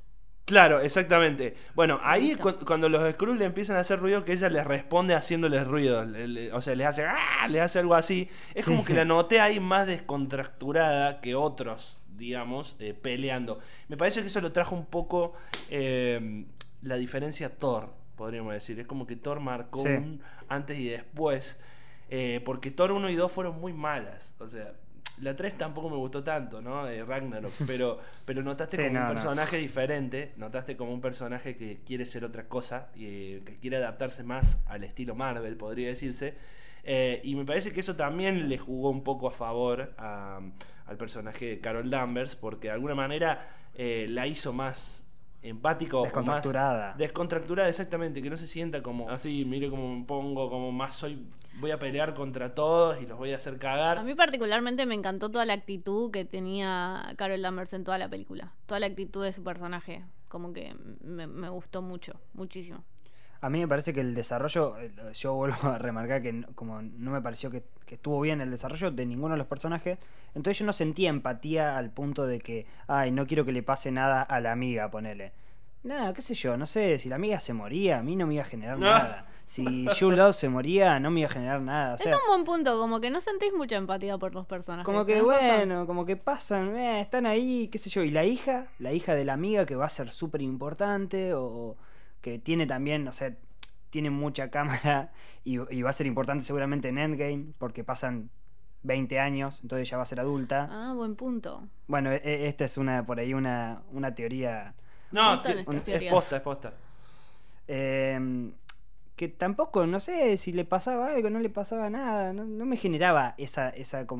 Claro, exactamente. Bueno, ahí Listo. cuando los Skrulls le empiezan a hacer ruido, que ella les responde haciéndoles ruido. O sea, les hace ¡ah! Les hace algo así. Es como que la noté ahí más descontracturada que otros, digamos, peleando. Me parece que eso lo trajo un poco la diferencia Thor, podríamos decir. Es como que Thor marcó Sí. un antes y después. Porque Thor 1 y 2 fueron muy malas. O sea, la 3 tampoco me gustó tanto, ¿no? Ragnarok. Pero notaste Sí, como un no. personaje diferente. Notaste como un personaje que quiere ser otra cosa. Que quiere adaptarse más al estilo Marvel, podría decirse. Y me parece que eso también le jugó un poco a favor al personaje de Carol Danvers. Porque de alguna manera la hizo más empático, Descontracturada. más descontracturada, exactamente, que no se sienta como así, mire cómo me pongo, como más voy a pelear contra todos y los voy a hacer cagar. A mí particularmente me encantó toda la actitud que tenía Carol Danvers en toda la película. Toda la actitud de su personaje. Como que me gustó mucho, muchísimo. A mí me parece que el desarrollo, yo vuelvo a remarcar que como no me pareció que estuvo bien el desarrollo de ninguno de los personajes, entonces yo no sentía empatía al punto de que, ay, no quiero que le pase nada a la amiga, ponele. Nada, qué sé yo, no sé, si la amiga se moría, a mí no me iba a generar No. nada. Si Jude Law se moría, no me iba a generar nada. O sea, Es un buen punto, como que no sentís mucha empatía por los personajes. como que tenés razón. bueno, como que pasan, están ahí, qué sé yo. Y la hija de la amiga que va a ser súper importante o que tiene también, o sea, tiene mucha cámara y va a ser importante seguramente en Endgame porque pasan 20 años, entonces ya va a ser adulta. Ah, buen punto. Bueno, esta es por ahí una teoría No, Gustan estas es teorías. posta, es posta. que tampoco, no sé si le pasaba algo, no le pasaba nada, no me generaba esa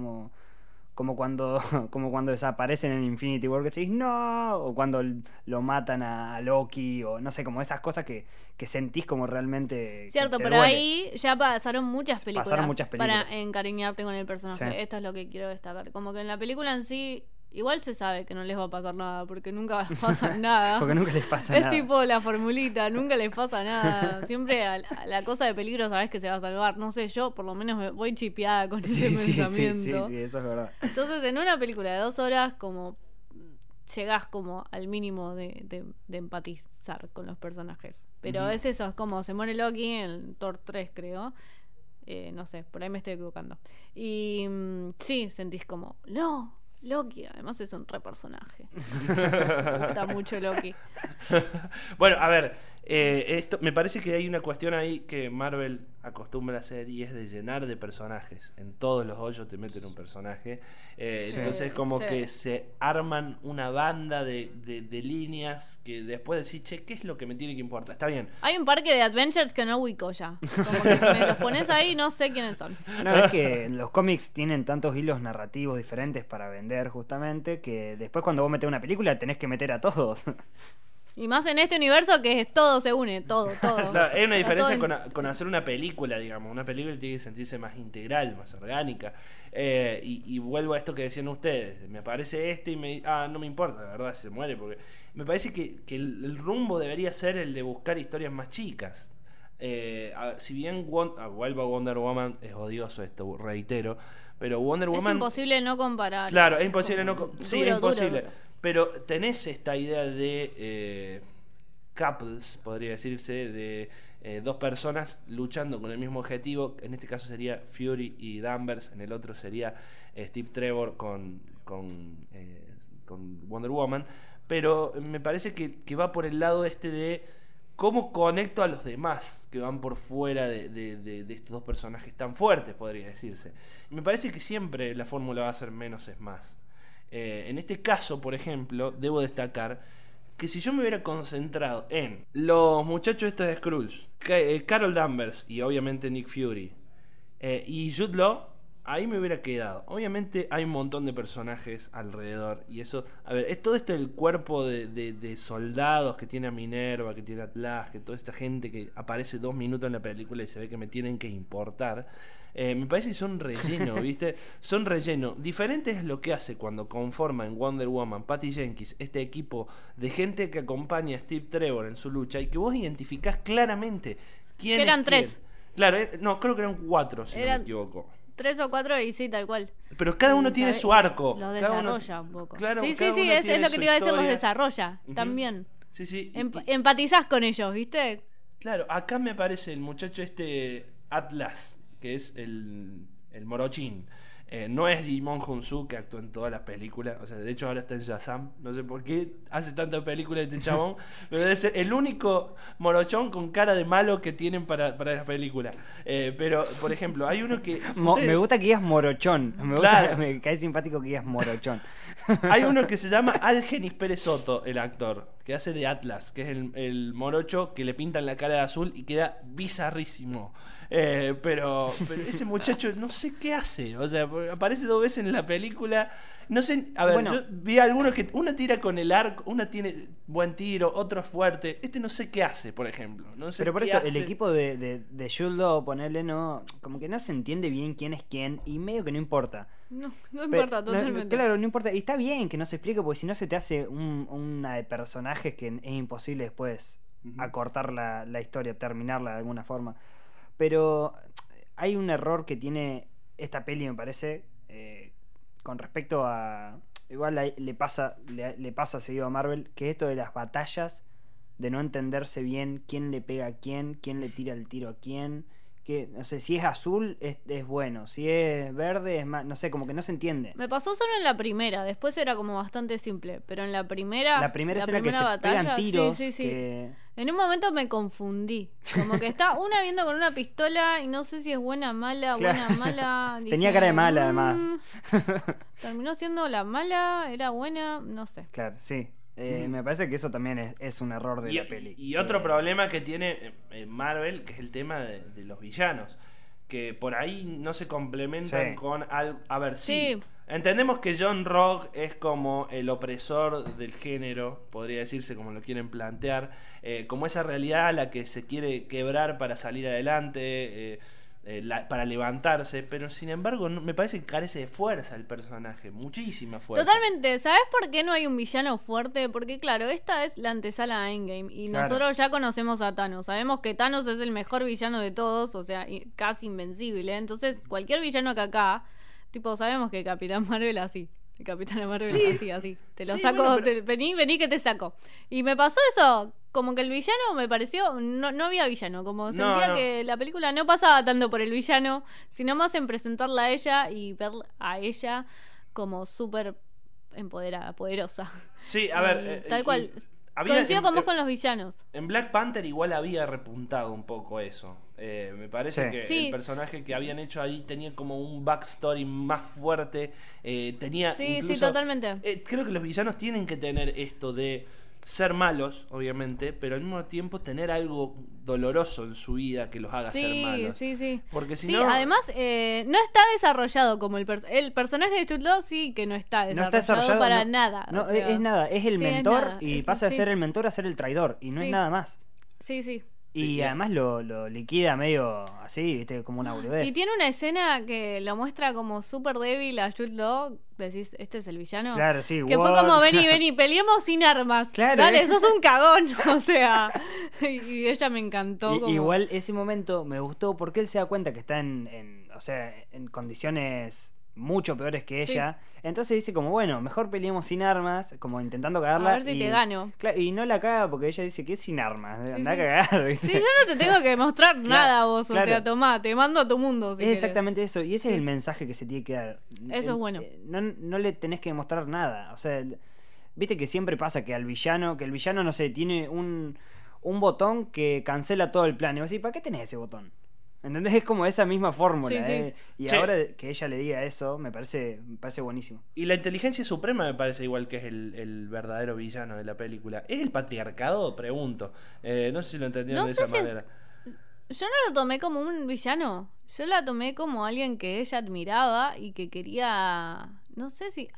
como cuando desaparecen en Infinity War que decís no, o cuando lo matan a Loki, o no sé, como esas cosas que sentís como realmente que Cierto, te pero duele. ahí ya pasaron muchas películas, Pasaron muchas películas. para encariñarte con el personaje. Sí. Esto es lo que quiero destacar. Como que en la película en sí, igual se sabe que no les va a pasar nada, porque nunca pasa nada. Porque nunca les pasa Es nada. tipo la formulita, nunca les pasa nada. Siempre a la cosa de peligro sabes que se va a salvar. No sé, yo por lo menos me voy chipeada con ese pensamiento. Sí, eso es verdad. Entonces, en una película de 2 horas, como llegás como al mínimo de empatizar con los personajes. Pero es eso, es como se muere Loki en Thor 3, creo. No sé, por ahí me estoy equivocando. Y sí, sentís como, no, Loki, además es un re personaje. Me gusta mucho Loki. Bueno, a ver, esto me parece que hay una cuestión ahí que Marvel acostumbra a hacer y es de llenar de personajes. En todos los hoyos te meten un personaje. Sí, Entonces como sí. que se arman una banda de líneas que después decís, che, ¿qué es lo que me tiene que importar? Está bien. Hay un parque de Adventures que no ubico ya. Como que si me los pones ahí, no sé quiénes son. No, es que los cómics tienen tantos hilos narrativos diferentes para vender justamente que después cuando vos metés una película tenés que meter a todos. Y más en este universo que todo se une, todo. Claro, hay una Está diferencia todo con hacer una película, digamos. Una película tiene que sentirse más integral, más orgánica. Y vuelvo a esto que decían ustedes. Me aparece este y no me importa, la verdad, se muere. Porque me parece que el rumbo debería ser el de buscar historias más chicas. Si bien vuelvo a Wonder Woman, es odioso esto, reitero. Pero Wonder Es Woman. imposible no comparar. Claro, es imposible no. Como Sí, duro, es imposible. duro. Pero tenés esta idea de couples, podría decirse, de dos personas luchando con el mismo objetivo. En este caso sería Fury y Danvers. En el otro sería Steve Trevor con Wonder Woman. Pero me parece que va por el lado este de cómo conecto a los demás que van por fuera de estos dos personajes tan fuertes, podría decirse. Y me parece que siempre la fórmula va a ser menos es más. En este caso, por ejemplo, debo destacar que si yo me hubiera concentrado en los muchachos estos de Skrulls, Carol Danvers y obviamente Nick Fury y Jude Law, ahí me hubiera quedado. Obviamente hay un montón de personajes alrededor y eso, a ver, es todo esto el cuerpo de soldados que tiene a Minerva, que tiene a Atlas, que toda esta gente que aparece 2 minutos en la película y se ve que me tienen que importar. Me parece que son relleno, ¿viste? Son relleno. Diferente es lo que hace cuando conforma en Wonder Woman Patty Jenkins este equipo de gente que acompaña a Steve Trevor en su lucha y que vos identificás claramente quién Que eran es quién. 3. Claro, no, creo que eran 4, si no Eran me equivoco. 3 o 4 y sí, tal cual. Pero cada uno Y tiene su arco. Lo Cada uno- desarrolla un poco. Claro, sí, cada sí, uno es tiene lo su que te iba a decir, los historia. desarrolla Ujú. también. Sí, sí. Empatizás con ellos, ¿viste? Claro, acá me aparece el muchacho Atlas, que es el morochín. No es Dimon Hunsu, que actúa en todas las películas. O sea, de hecho ahora está en Shazam. No sé por qué hace tantas películas este chabón. Pero es el único morochón con cara de malo que tienen para las películas. Pero, por ejemplo, hay uno que... Me gusta que digas morochón. Claro. Me cae simpático que digas morochón. Hay uno que se llama Algenis Pérez Soto, el actor, que hace de Atlas, que es el morocho que le pintan la cara de azul y queda bizarrísimo. Pero ese muchacho no sé qué hace. O sea, aparece 2 veces en la película. No sé, a ver, Bueno. yo vi algunos que una tira con el arco, una tiene buen tiro, otro es fuerte. Este no sé qué hace, por ejemplo. No sé Pero por qué eso, hace. el equipo de Jude, ponerle, no, como que no se entiende bien quién es quién y medio que no importa. No Pe- importa, no, totalmente. claro, no importa. Y está bien que no se explique, porque si no se te hace una de personajes que es imposible después acortar la historia, terminarla de alguna forma. Pero hay un error que tiene esta peli, me parece, con respecto a... Igual le pasa seguido a Marvel, que esto de las batallas, de no entenderse bien quién le pega a quién le tira el tiro a quién... Que, no sé, si es azul es bueno, si es verde es más, no sé, como que no se entiende. Me pasó solo en la primera, después era como bastante simple, pero en la primera escena que se pegan tiros, sí. que... En un momento me confundí, como que está una viendo con una pistola y no sé si es buena, mala, Claro. buena, mala. Tenía cara de mala, además. Terminó siendo la mala, era buena, no sé. Claro, sí. Me parece que eso también es un error de la peli. Y otro problema que tiene Marvel, que es el tema de los villanos, que por ahí no se complementan Sí. con algo. A ver, sí. Sí. Entendemos que John Rogue es como el opresor del género, podría decirse, como lo quieren plantear, como esa realidad a la que se quiere quebrar para salir adelante, para levantarse, pero sin embargo me parece que carece de fuerza el personaje, muchísima fuerza. Totalmente, ¿sabes por qué no hay un villano fuerte? Porque claro, esta es la antesala a Endgame y Claro. nosotros ya conocemos a Thanos, sabemos que Thanos es el mejor villano de todos, o sea, casi invencible, entonces cualquier villano que acá, tipo, sabemos que Capitán Marvel así. El Capitán Marvel Sí. así. Te lo Sí, saco, bueno, pero- vení que te saco. Y me pasó eso, como que el villano me pareció, no había villano, como sentía no. que la película no pasaba tanto por el villano, sino más en presentarla a ella y ver a ella como súper empoderada, poderosa. Sí, a Y ver, tal cual. había Coincido en- con vos con los villanos. En Black Panther igual había repuntado un poco eso. Me parece Sí. que Sí. el personaje que habían hecho ahí tenía como un backstory más fuerte. Tenía Sí, incluso, sí, totalmente. Creo que los villanos tienen que tener esto de ser malos, obviamente, pero al mismo tiempo tener algo doloroso en su vida que los haga ser Sí, malos. sí. Porque si Sí, no... además no está desarrollado como el personaje de Jude Law, sí que no está No desarrollado, está desarrollado para no- nada. No, o sea, es nada, es el sí, es mentor nada, y es- pasa de sí. ser el mentor a ser el traidor y no Sí. es nada más. Sí. Y Sí, además lo liquida medio así, viste, como una boludez. Y tiene una escena que lo muestra como súper débil a Jude Law. Decís, ¿este es el villano? Claro, sí, Que fue what? como, vení, peleemos sin armas. Claro, Dale, ¿eh? sos un cagón. O sea, y ella me encantó. como... Igual ese momento me gustó porque él se da cuenta que está o sea, en condiciones mucho peores que ella. Entonces dice como, bueno, mejor peleemos sin armas, como intentando cagarla. A ver si te gano. Claro, y no la caga porque ella dice que es sin armas. Sí, Anda sí. a cagar, ¿viste? Sí, yo no te tengo que mostrar nada a vos. O claro. sea, tomá, te mando a tu mundo. Si Es querés. exactamente eso, y ese es Sí. el mensaje que se tiene que dar. Eso es bueno. No le tenés que demostrar nada. O sea, viste que siempre pasa que el villano, no sé, tiene un botón que cancela todo el plan. Y vos decís, ¿para qué tenés ese botón? ¿Entendés? Es como esa misma fórmula. Sí, sí. Y Sí. ahora que ella le diga eso, me parece buenísimo. Y la inteligencia suprema me parece igual que es el verdadero villano de la película. ¿Es el patriarcado? Pregunto. No sé si lo entendieron No de sé esa si es- manera. Yo no lo tomé como un villano. Yo la tomé como alguien que ella admiraba y que quería. No sé si.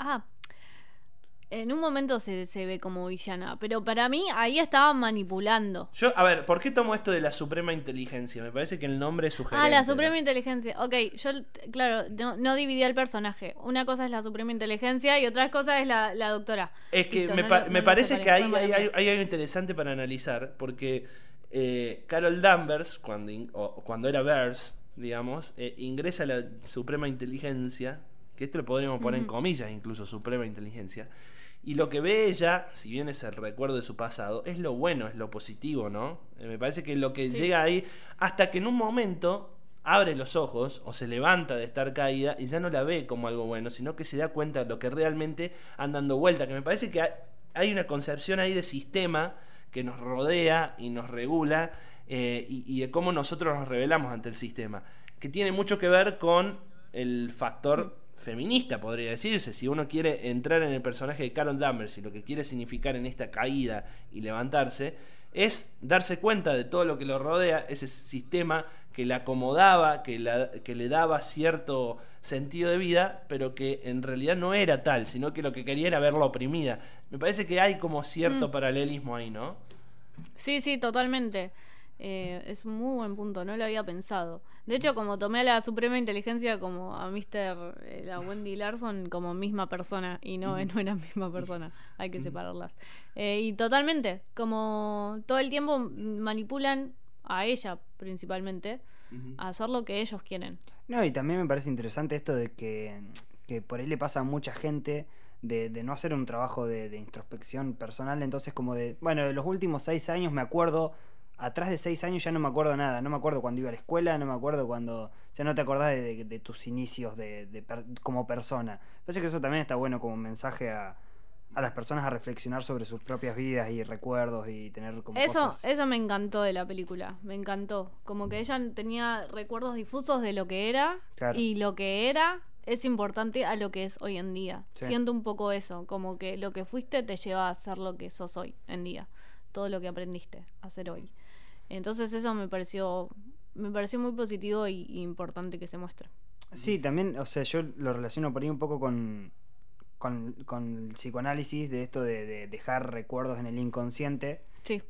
En un momento se ve como villana. Pero para mí ahí estaban manipulando. Yo, a ver, ¿por qué tomo esto de la suprema inteligencia? Me parece que el nombre es sugerente. La Suprema ¿no? Inteligencia. Ok, yo, claro, no dividí al personaje. Una cosa es la Suprema Inteligencia y otra cosa es la doctora. Es que Listo, me, no pa- lo- me no lo parece separé, que hay, fue mala mía. hay algo interesante para analizar, porque Carol Danvers, cuando era Verse, digamos, ingresa a la Suprema Inteligencia, que esto lo podríamos poner en comillas, incluso Suprema Inteligencia, Y lo que ve ella, si bien es el recuerdo de su pasado, es lo bueno, es lo positivo, ¿no? Me parece que lo que Sí. llega ahí, hasta que en un momento abre los ojos o se levanta de estar caída y ya no la ve como algo bueno, sino que se da cuenta de lo que realmente anda dando vuelta. Que me parece que hay una concepción ahí de sistema que nos rodea y nos regula, y de cómo nosotros nos rebelamos ante el sistema, que tiene mucho que ver con el factor feminista, podría decirse. Si uno quiere entrar en el personaje de Carol Danvers y lo que quiere significar en esta caída y levantarse, es darse cuenta de todo lo que lo rodea, ese sistema que la acomodaba, que le daba cierto sentido de vida, pero que en realidad no era tal, sino que lo que quería era verla oprimida. Me parece que hay como cierto paralelismo ahí, ¿no? Sí, sí, totalmente. Es un muy buen punto, no lo había pensado. De hecho, como tomé a la Suprema Inteligencia como a la Wendy Larson como misma persona, y no eran misma persona, hay que separarlas. Y totalmente, como todo el tiempo manipulan a ella principalmente a hacer lo que ellos quieren. No, y también me parece interesante esto de que por ahí le pasa a mucha gente de no hacer un trabajo de introspección personal. Entonces, como de los últimos 6 años me acuerdo, atrás de 6 años ya no me acuerdo nada. No me acuerdo cuando iba a la escuela, no me acuerdo cuando... Ya no te acordás de tus inicios como persona. Parece que eso también está bueno como mensaje a las personas a reflexionar sobre sus propias vidas y recuerdos y tener como cosas... Eso me encantó de la película, me encantó. Como que ella tenía recuerdos difusos de lo que era, Claro. y lo que era es importante a lo que es hoy en día. Sí. Siento un poco eso, como que lo que fuiste te lleva a ser lo que sos hoy en día. Todo lo que aprendiste a hacer hoy. Entonces eso me pareció muy positivo y importante que se muestre. Sí, también, o sea, yo lo relaciono por ahí un poco con el psicoanálisis, de esto de dejar recuerdos en el inconsciente. Sí.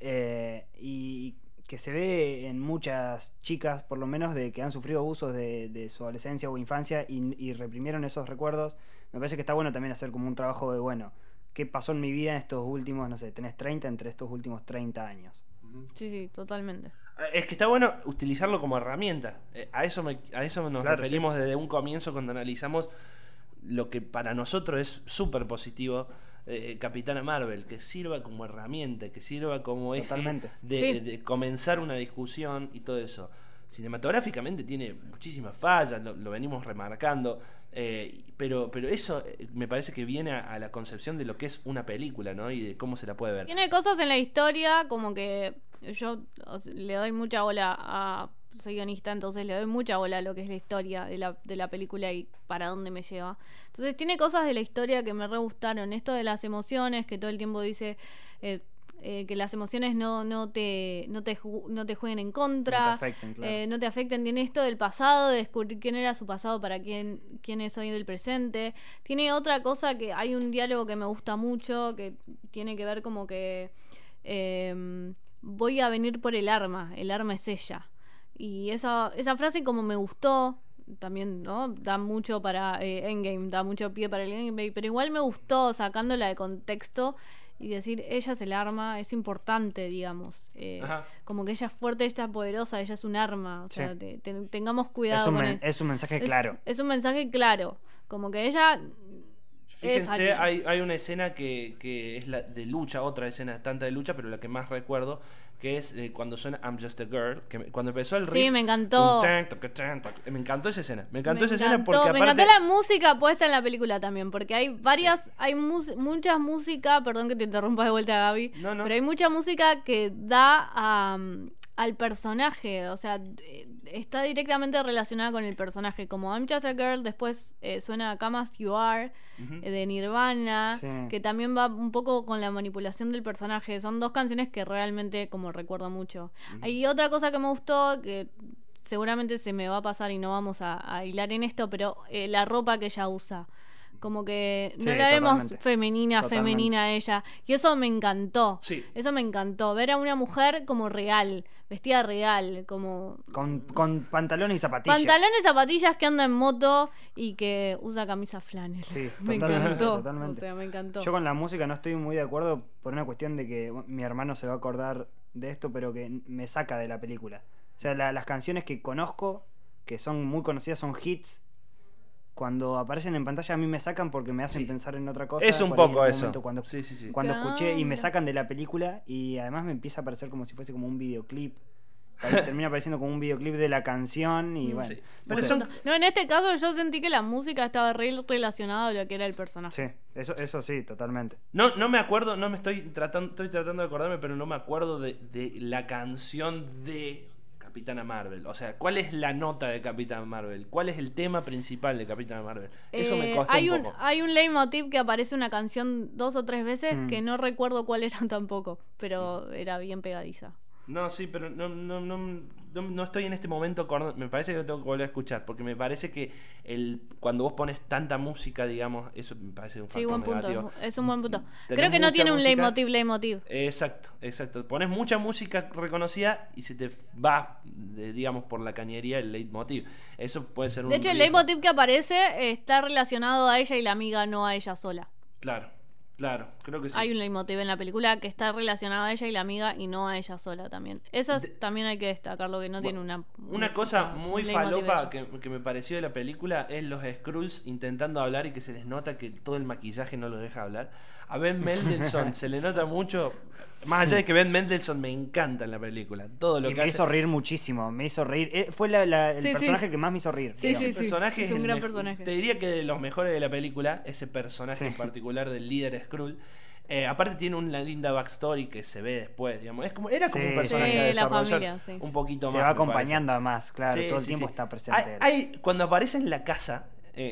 Y que se ve en muchas chicas, por lo menos, de que han sufrido abusos de su adolescencia o infancia y reprimieron esos recuerdos. Me parece que está bueno también hacer como un trabajo de, ¿qué pasó en mi vida en estos últimos, no sé, tenés 30, entre estos últimos 30 años? Sí, sí, totalmente. Es que está bueno utilizarlo como herramienta. A eso nos Claro, referimos desde un comienzo cuando analizamos lo que para nosotros es súper positivo, Capitana Marvel, que sirva como herramienta, que sirva como eje Totalmente. Sí. de comenzar una discusión y todo eso. Cinematográficamente tiene muchísimas fallas, lo venimos remarcando, pero eso me parece que viene a la concepción de lo que es una película, ¿no? Y de cómo se la puede ver. Tiene cosas en la historia como que yo le doy mucha bola a... Soy guionista, entonces le doy mucha bola a lo que es la historia de la película y para dónde me lleva. Entonces tiene cosas de la historia que me re gustaron. Esto de las emociones, que todo el tiempo dice que las emociones no te jueguen en contra. No te afecten, claro. No te afecten. Tiene esto del pasado, de descubrir quién era su pasado para quién es hoy del presente. Tiene otra cosa, que hay un diálogo que me gusta mucho, que tiene que ver como que voy a venir por el arma es ella. Y esa frase como me gustó también, ¿no? Da mucho para Endgame, da mucho pie para el Endgame, pero igual me gustó sacándola de contexto y decir, ella es el arma, es importante, digamos. Como que ella es fuerte, ella es poderosa, ella es un arma. O sea, tengamos cuidado con eso. Es un mensaje claro. Es un mensaje claro. Como que ella... Fíjense, hay una escena que es la de lucha, otra escena tanta de lucha, pero la que más recuerdo, que es cuando suena I'm Just a Girl, que cuando empezó el riff. Sí, me encantó. Me encantó esa escena. Me encantó esa escena porque aparte... Me encantó la música puesta en la película también, porque hay varias, hay mucha música, perdón que te interrumpa de vuelta, Gaby, No. pero hay mucha música que da al personaje, o sea, está directamente relacionada con el personaje, como I'm Just a Girl, después suena Come As You Are, de Nirvana, Sí. que también va un poco con la manipulación del personaje. Son dos canciones que realmente como recuerdo mucho. Hay otra cosa que me gustó, que seguramente se me va a pasar y no vamos a hilar en esto, pero la ropa que ella usa. Como que no Sí, la vemos totalmente. femenina ella. Y eso me encantó. Sí. Eso me encantó. Ver a una mujer como real, vestida real, como... Con pantalones y zapatillas. Pantalones, zapatillas, que anda en moto y que usa camisa flannel. Sí, me totalmente, encantó. totalmente. O sea, me encantó. Yo con la música no estoy muy de acuerdo por una cuestión de que mi hermano se va a acordar de esto, pero que me saca de la película. O sea, las canciones que conozco, que son muy conocidas, son hits, cuando aparecen en pantalla a mí me sacan porque me hacen Sí. pensar en otra cosa. Es un por ahí en poco un eso. momento Cuando, Sí, sí, sí. cuando escuché y me Mira. sacan de la película y además me empieza a parecer como si fuese como un videoclip. Termina apareciendo como un videoclip de la canción y bueno. Sí. no Pero sé. son- No, en este caso yo sentí que la música estaba relacionada a lo que era el personaje. Sí, eso sí, totalmente. No me acuerdo, no me estoy tratando de acordarme, pero no me acuerdo de la canción de Capitana Marvel. O sea, ¿cuál es la nota de Capitana Marvel? ¿Cuál es el tema principal de Capitana Marvel? Eso me costó hay un poco. hay un leitmotiv que aparece una canción 2 o 3 veces Mm. que no recuerdo cuál era tampoco, pero era bien pegadiza. No, sí, pero no estoy en este momento acordando. Me parece que lo tengo que volver a escuchar, porque me parece que cuando vos pones tanta música, digamos, eso me parece un Sí, factor buen punto, negativo. es un buen punto. Tenés Creo que no mucha tiene un música. leitmotiv. Exacto. Pones mucha música reconocida y se te va, digamos, por la cañería el leitmotiv. Eso puede ser un De hecho, el riesgo. leitmotiv que aparece está relacionado a ella y la amiga, no a ella sola. Claro, creo que sí. Hay un leitmotiv en la película que está relacionado a ella y la amiga y no a ella sola también. Eso también hay que destacarlo, que no tiene Una cosa muy un leitmotiv falopa hecho. que me pareció de la película es los Skrulls intentando hablar y que se les nota que todo el maquillaje no los deja hablar. A Ben Mendelsohn se le nota mucho. Más allá de que Ben Mendelsohn me encanta en la película. Todo lo Y que me hace. hizo reír muchísimo, me hizo reír. Fue el Sí, sí. personaje que más me hizo reír. Sí, digamos. sí, Ese personaje es un el gran mejor- personaje. Te diría que de los mejores de la película, ese personaje Sí. en particular del líder Skrull. Aparte tiene una linda backstory que se ve después, digamos. Era como Sí, un personaje sí. a la desarrollar familia, sí. un poquito Se más. va me parece. acompañando además, claro, Sí, todo el sí, tiempo sí. está presente. Cuando aparece en la casa,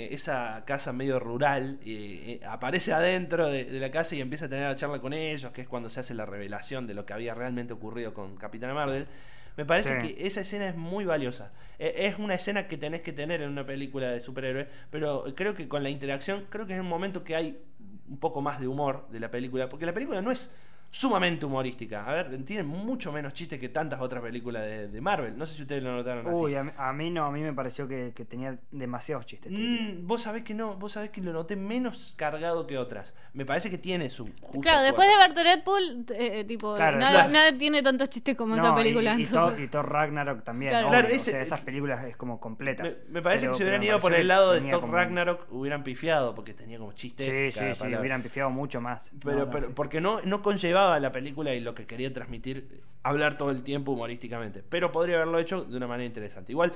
esa casa medio rural, aparece adentro de la casa y empieza a tener la charla con ellos, que es cuando se hace la revelación de lo que había realmente ocurrido con Capitana Marvel. Me parece Sí. que esa escena es muy valiosa. Es una escena que tenés que tener en una película de superhéroes, pero creo que con la interacción, creo que es un momento que hay un poco más de humor de la película, porque la película no es sumamente humorística. A ver, tiene mucho menos chistes que tantas otras películas de Marvel. No sé si ustedes lo notaron así. Uy, a mí no, a mí me pareció que tenía demasiados chistes. te diría. Vos sabés que no, vos sabés que lo noté menos cargado que otras. Me parece que tiene su justa Claro, después de cuota. ver Deadpool, tipo, Claro, nada, claro. nada tiene tantos chistes como No, esa película. y entonces. Thor Ragnarok también. Claro. obvio, Claro, o ese- sea, esas películas es como completas. Me parece Pero- que si hubieran pero me ido por pareció el que lado de tenía Thor como- Ragnarok hubieran pifiado, porque tenía como chistes. Sí, cada sí, palabra. hubieran pifiado mucho más. Pero, No, pero sí. porque no conllevaba la película y lo que quería transmitir, hablar todo el tiempo humorísticamente. Pero podría haberlo hecho de una manera interesante. Igual,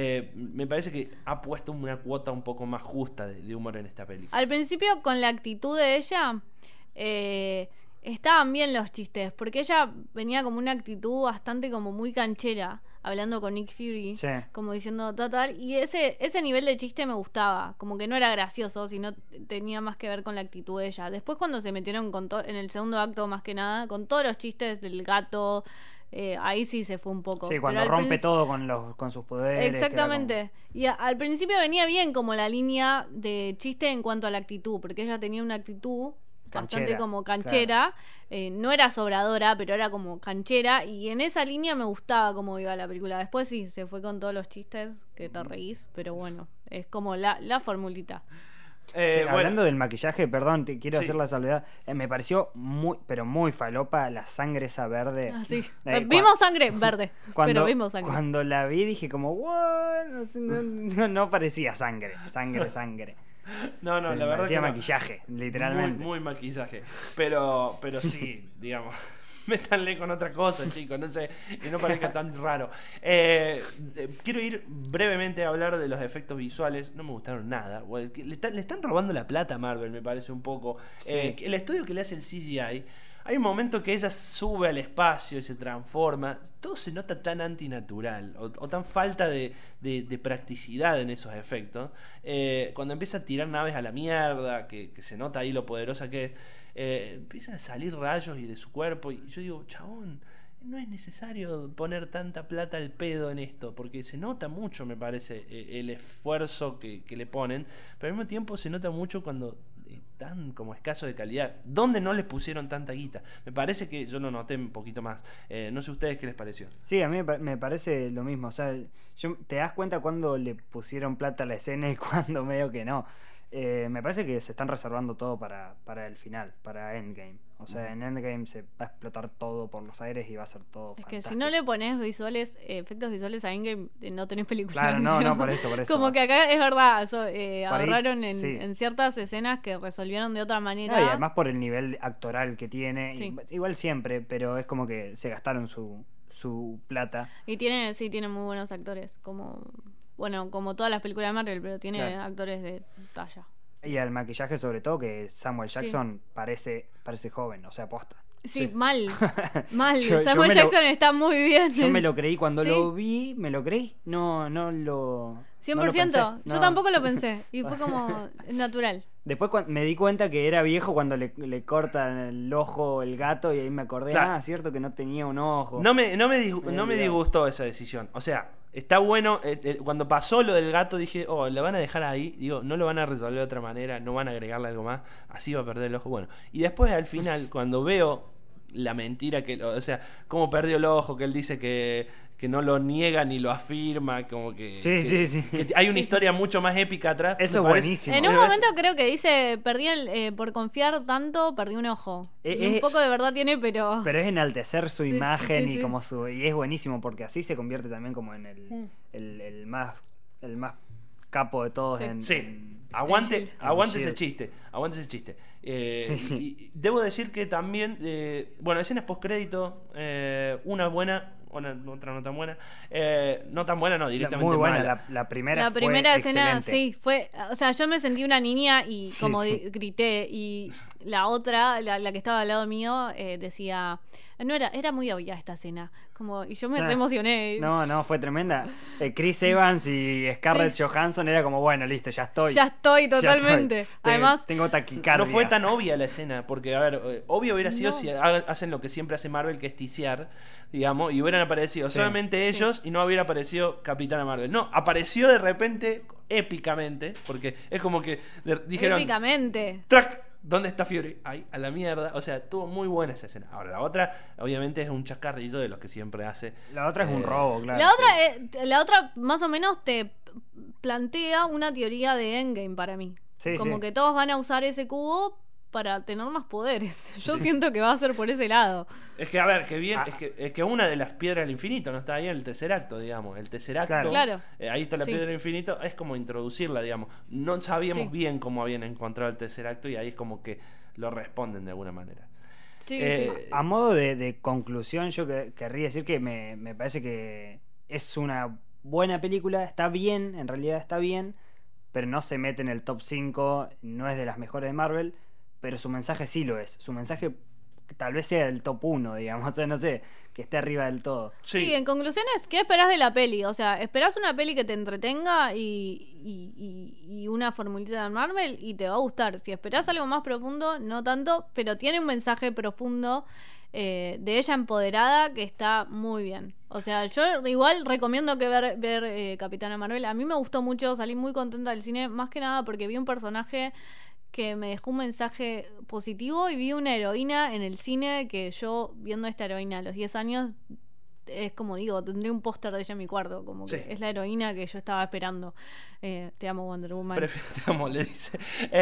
me parece que ha puesto una cuota un poco más justa de humor en esta película. Al principio, con la actitud de ella, estaban bien los chistes, porque ella venía como una actitud bastante como muy canchera, hablando con Nick Fury, Sí. como diciendo tal, y ese nivel de chiste me gustaba, como que no era gracioso, sino tenía más que ver con la actitud de ella. Después cuando se metieron con en el segundo acto más que nada, con todos los chistes del gato, ahí sí se fue un poco. Sí, Pero cuando al rompe princi- todo con sus poderes. Exactamente. Y al principio venía bien como la línea de chiste en cuanto a la actitud, porque ella tenía una actitud bastante Canchera, como canchera, no era sobradora, pero era como canchera, y en esa línea me gustaba cómo iba la película. Después sí, se fue con todos los chistes que te reís, pero bueno, es como la formulita. Che, Bueno, hablando del maquillaje, perdón, te quiero Sí. hacer la salvedad. Me pareció pero muy falopa la sangre esa verde. Así. Cua- Vimos sangre verde, Cuando, pero vimos sangre. cuando la vi dije como, "What?". No parecía sangre. no, Se me la verdad parecía que no. maquillaje, literalmente. Muy maquillaje. Pero sí, digamos. Métanle con otra cosa, chicos, no sé, y no parezca tan raro. Quiero ir brevemente a hablar de los efectos visuales. No me gustaron nada. Bueno, le están robando la plata a Marvel, me parece un poco. Sí. El estudio que le hace el CGI. Hay un momento que ella sube al espacio y se transforma. Todo se nota tan antinatural o tan falta de practicidad en esos efectos. Cuando empieza a tirar naves a la mierda, que se nota ahí lo poderosa que es, empiezan a salir rayos y de su cuerpo. Y yo digo, chabón, no es necesario poner tanta plata al pedo en esto, porque se nota mucho, me parece, el esfuerzo que le ponen, pero al mismo tiempo se nota mucho cuando tan como escaso de calidad. ¿Dónde no les pusieron tanta guita? Me parece que yo lo noté un poquito más. No sé ustedes qué les pareció. Sí, a mí me parece lo mismo. O sea, te das cuenta cuando le pusieron plata a la escena y cuando medio que no. Me parece que se están reservando todo para el final, para Endgame. O sea, en Endgame se va a explotar todo por los aires y va a ser todo Es fantástico. que si no le pones efectos visuales a Endgame, no tenés película. Claro, no, por eso. Como que acá es verdad, ahorraron sí. en ciertas escenas que resolvieron de otra manera. No, y además por el nivel actoral que tiene, Sí. igual siempre, pero es como que se gastaron su plata. Y tiene muy buenos actores, como todas las películas de Marvel, pero tiene Claro. actores de talla. Y al maquillaje sobre todo, que Samuel Jackson parece joven, o sea, posta. Sí, Sí. mal. Yo Samuel me lo- Jackson está muy bien. Yo me lo creí cuando Sí. lo vi, me lo creí. No lo... 100%. no lo pensé. Yo No. tampoco lo pensé. Y fue como natural. Después me di cuenta que era viejo cuando le cortan el ojo el gato y ahí me acordé, Claro. cierto que no tenía un ojo. No me olvidado. disgustó esa decisión. O sea, está bueno. Cuando pasó lo del gato dije, la van a dejar ahí. Digo, no lo van a resolver de otra manera, no van a agregarle algo más. Así va a perder el ojo. Bueno, y después al final, cuando veo la mentira o sea, cómo perdió el ojo, que él dice que no lo niega ni lo afirma, como que, Sí. que hay una historia mucho más épica atrás. Eso es me parece. buenísimo. En un Me parece- momento creo que dice, por confiar tanto, perdí un ojo. Y un Es- poco de verdad tiene, pero... Pero es enaltecer su imagen sí. y como y es buenísimo porque así se convierte también como en Mm. el más capo de todos Sí. en, Sí, en- aguante Shield. ese Shield. chiste, aguante ese chiste. Sí. Y debo decir que también, escenas postcrédito, una buena, otra no tan buena, no, directamente muy buena. mala. La primera La fue primera escena, excelente. sí, fue... O sea, yo me sentí una niña y Sí, como sí. grité. Y la otra, la que estaba al lado mío, decía... No era muy obvia esta escena. Y yo me Ah, re emocioné. No, fue tremenda. Chris Evans y Scarlett Sí. Johansson era como, bueno, listo, ya estoy. Ya estoy Ya totalmente. estoy. Además, Tengo taquicardia. No fue tan obvia la escena, porque, a ver, obvio hubiera sido No. si hacen lo que siempre hace Marvel, que es tisear, digamos, y hubieran aparecido Sí. solamente ellos y no hubiera aparecido Capitana Marvel. No, apareció de repente, épicamente, porque es como que dijeron... épicamente. ¡Track! ¿Dónde está Fury? Ahí, a la mierda. O sea, estuvo muy buena esa escena. Ahora, la otra, obviamente, es un chascarrillo de los que siempre hace. La otra es un robo, claro. La otra más o menos te plantea una teoría de Endgame para mí. Sí, Como sí. que todos van a usar ese cubo para tener más poderes. Yo siento que va a ser por ese lado. Es que, a ver, que bien, Ah. es que una de las piedras del infinito no está ahí en el tercer acto, digamos. El tercer acto, Claro. ahí está la Sí. piedra del infinito, es como introducirla, digamos. No sabíamos Sí. bien cómo habían encontrado el tercer acto y ahí es como que lo responden de alguna manera. Sí, Eh, A modo de conclusión, yo querría decir que me parece que es una buena película, está bien, en realidad está bien, pero no se mete en el top 5, no es de las mejores de Marvel, pero su mensaje sí lo es. Su mensaje tal vez sea el top 1, digamos, o sea, no sé, que esté arriba del todo. Sí, en conclusiones, ¿qué esperás de la peli? O sea, esperás una peli que te entretenga y una formulita de Marvel y te va a gustar. Si esperás algo más profundo, no tanto, pero tiene un mensaje profundo de ella empoderada que está muy bien. O sea, yo igual recomiendo que ver Capitana Marvel. A mí me gustó mucho, salí muy contenta del cine, más que nada porque vi un personaje que me dejó un mensaje positivo y vi una heroína en el cine que yo, viendo esta heroína a los 10 años, es como digo, tendré un póster de ella en mi cuarto, como que Sí. es la heroína que yo estaba esperando. Te amo, Wonder Woman. Te amo, le dice.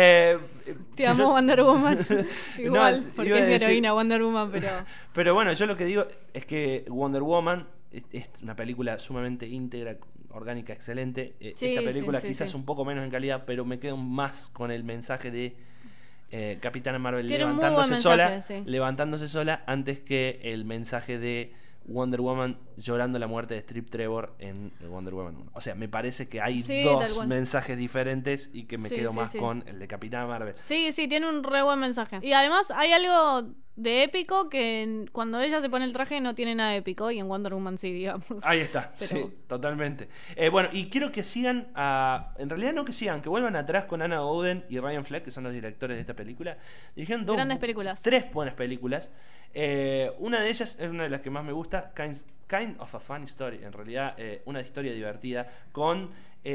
Te amo, Yo- Wonder Woman. Igual, No, porque iba a es mi decir- heroína, Wonder Woman, pero... Pero bueno, yo lo que digo es que Wonder Woman es una película sumamente íntegra, orgánica, excelente. Sí, Esta sí, película sí, quizás sí. un poco menos en calidad, pero me quedo más con el mensaje de Capitana Marvel Tiene un muy buen mensaje, sí. levantándose sola antes que el mensaje de Wonder Woman llorando la muerte de Strip Trevor en Wonder Woman 1. O sea, me parece que hay Sí, tal dos cual. mensajes diferentes y que me Sí, quedo sí, más sí. con el de Capitana Marvel. Sí, tiene un re buen mensaje. Y además hay algo de épico que cuando ella se pone el traje no tiene nada de épico y en Wonder Woman sí, digamos. Ahí está, Pero- sí, totalmente. Bueno, y quiero que sigan en realidad no que sigan, que vuelvan atrás con Anna Oden y Ryan Fleck, que son los directores de esta película. Dirigieron Grandes películas. 3 buenas películas. Una de ellas es una de las que más me gusta, Kind of a Funny Story. En realidad, una historia divertida con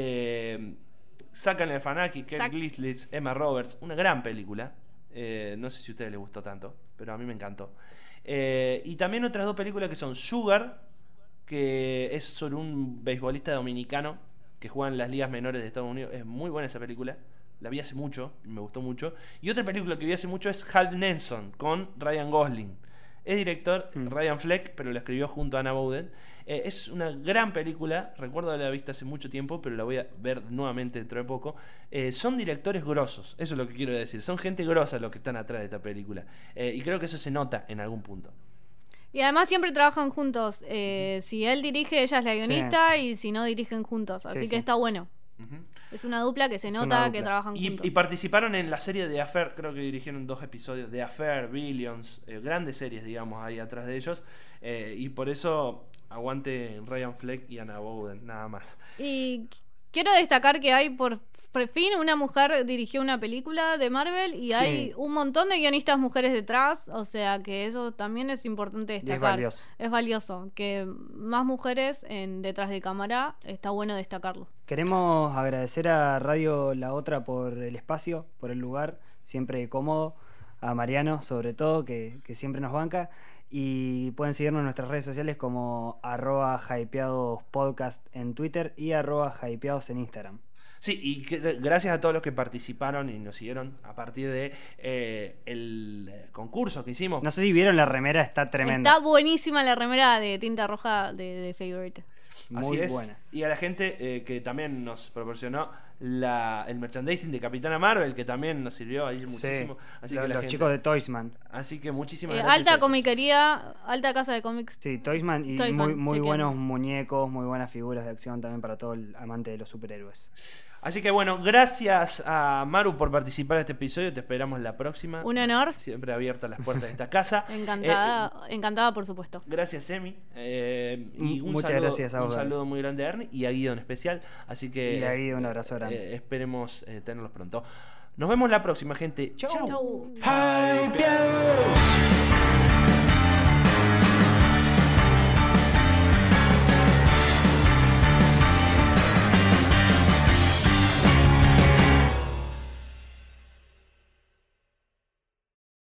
Zack Galifianakis, Kate Zac. Winslet, Emma Roberts. Una gran película. No sé si a ustedes les gustó tanto, pero a mí me encantó. Y también otras 2 películas que son Sugar, que es sobre un beisbolista dominicano que juega en las ligas menores de Estados Unidos. Es muy buena esa película, la vi hace mucho, me gustó mucho. Y otra película que vi hace mucho es Hal Nelson, con Ryan Gosling. Es director Ryan Fleck, pero la escribió junto a Anna Bowden. Es una gran película, recuerdo haberla visto hace mucho tiempo, pero la voy a ver nuevamente dentro de poco. Son directores grosos, eso es lo que quiero decir. Son gente grosa los que están atrás de esta película. Y creo que eso se nota en algún punto. Y además siempre trabajan juntos. Si él dirige, ella es la guionista, y si no, dirigen juntos. Así que está bueno. Es una dupla que se nota que trabajan juntos. Y participaron en la serie de Affair, creo que dirigieron 2 episodios de Affair, Billions, grandes series, digamos, ahí atrás de ellos. Y por eso aguante Ryan Fleck y Anna Bowden, nada más. Y quiero destacar que hay por fin una mujer dirigió una película de Marvel y hay un montón de guionistas mujeres detrás, o sea que eso también es importante destacar. Es valioso que más mujeres detrás de cámara, está bueno destacarlo. Queremos agradecer a Radio La Otra por el espacio, por el lugar, siempre cómodo, a Mariano sobre todo, que siempre nos banca, y pueden seguirnos en nuestras redes sociales como @hypeadospodcast en Twitter y @hypeados en Instagram. Sí, y gracias a todos los que participaron y nos siguieron a partir de el concurso que hicimos. No sé si vieron la remera, está tremenda. Está buenísima la remera de tinta roja de Favorite. Muy buena. Y a la gente que también nos proporcionó el merchandising de Capitana Marvel, que también nos sirvió ahí muchísimo. Así que los chicos de Toysman. Así que muchísimas gracias. Alta comiquería, alta casa de cómics. Sí, Toysman, y muy buenos muñecos, muy buenas figuras de acción también para todo el amante de los superhéroes. Así que bueno, gracias a Maru por participar en este episodio. Te esperamos la próxima. Un honor. Siempre abiertas las puertas de esta casa. Encantada, por supuesto. Gracias, Emi. Y muchas gracias a vos. Un saludo muy grande a Ernie y a Guido en especial. Así que y a Guido un abrazo grande. Esperemos tenerlos pronto. Nos vemos la próxima, gente. Chau. Chau. Hypeados.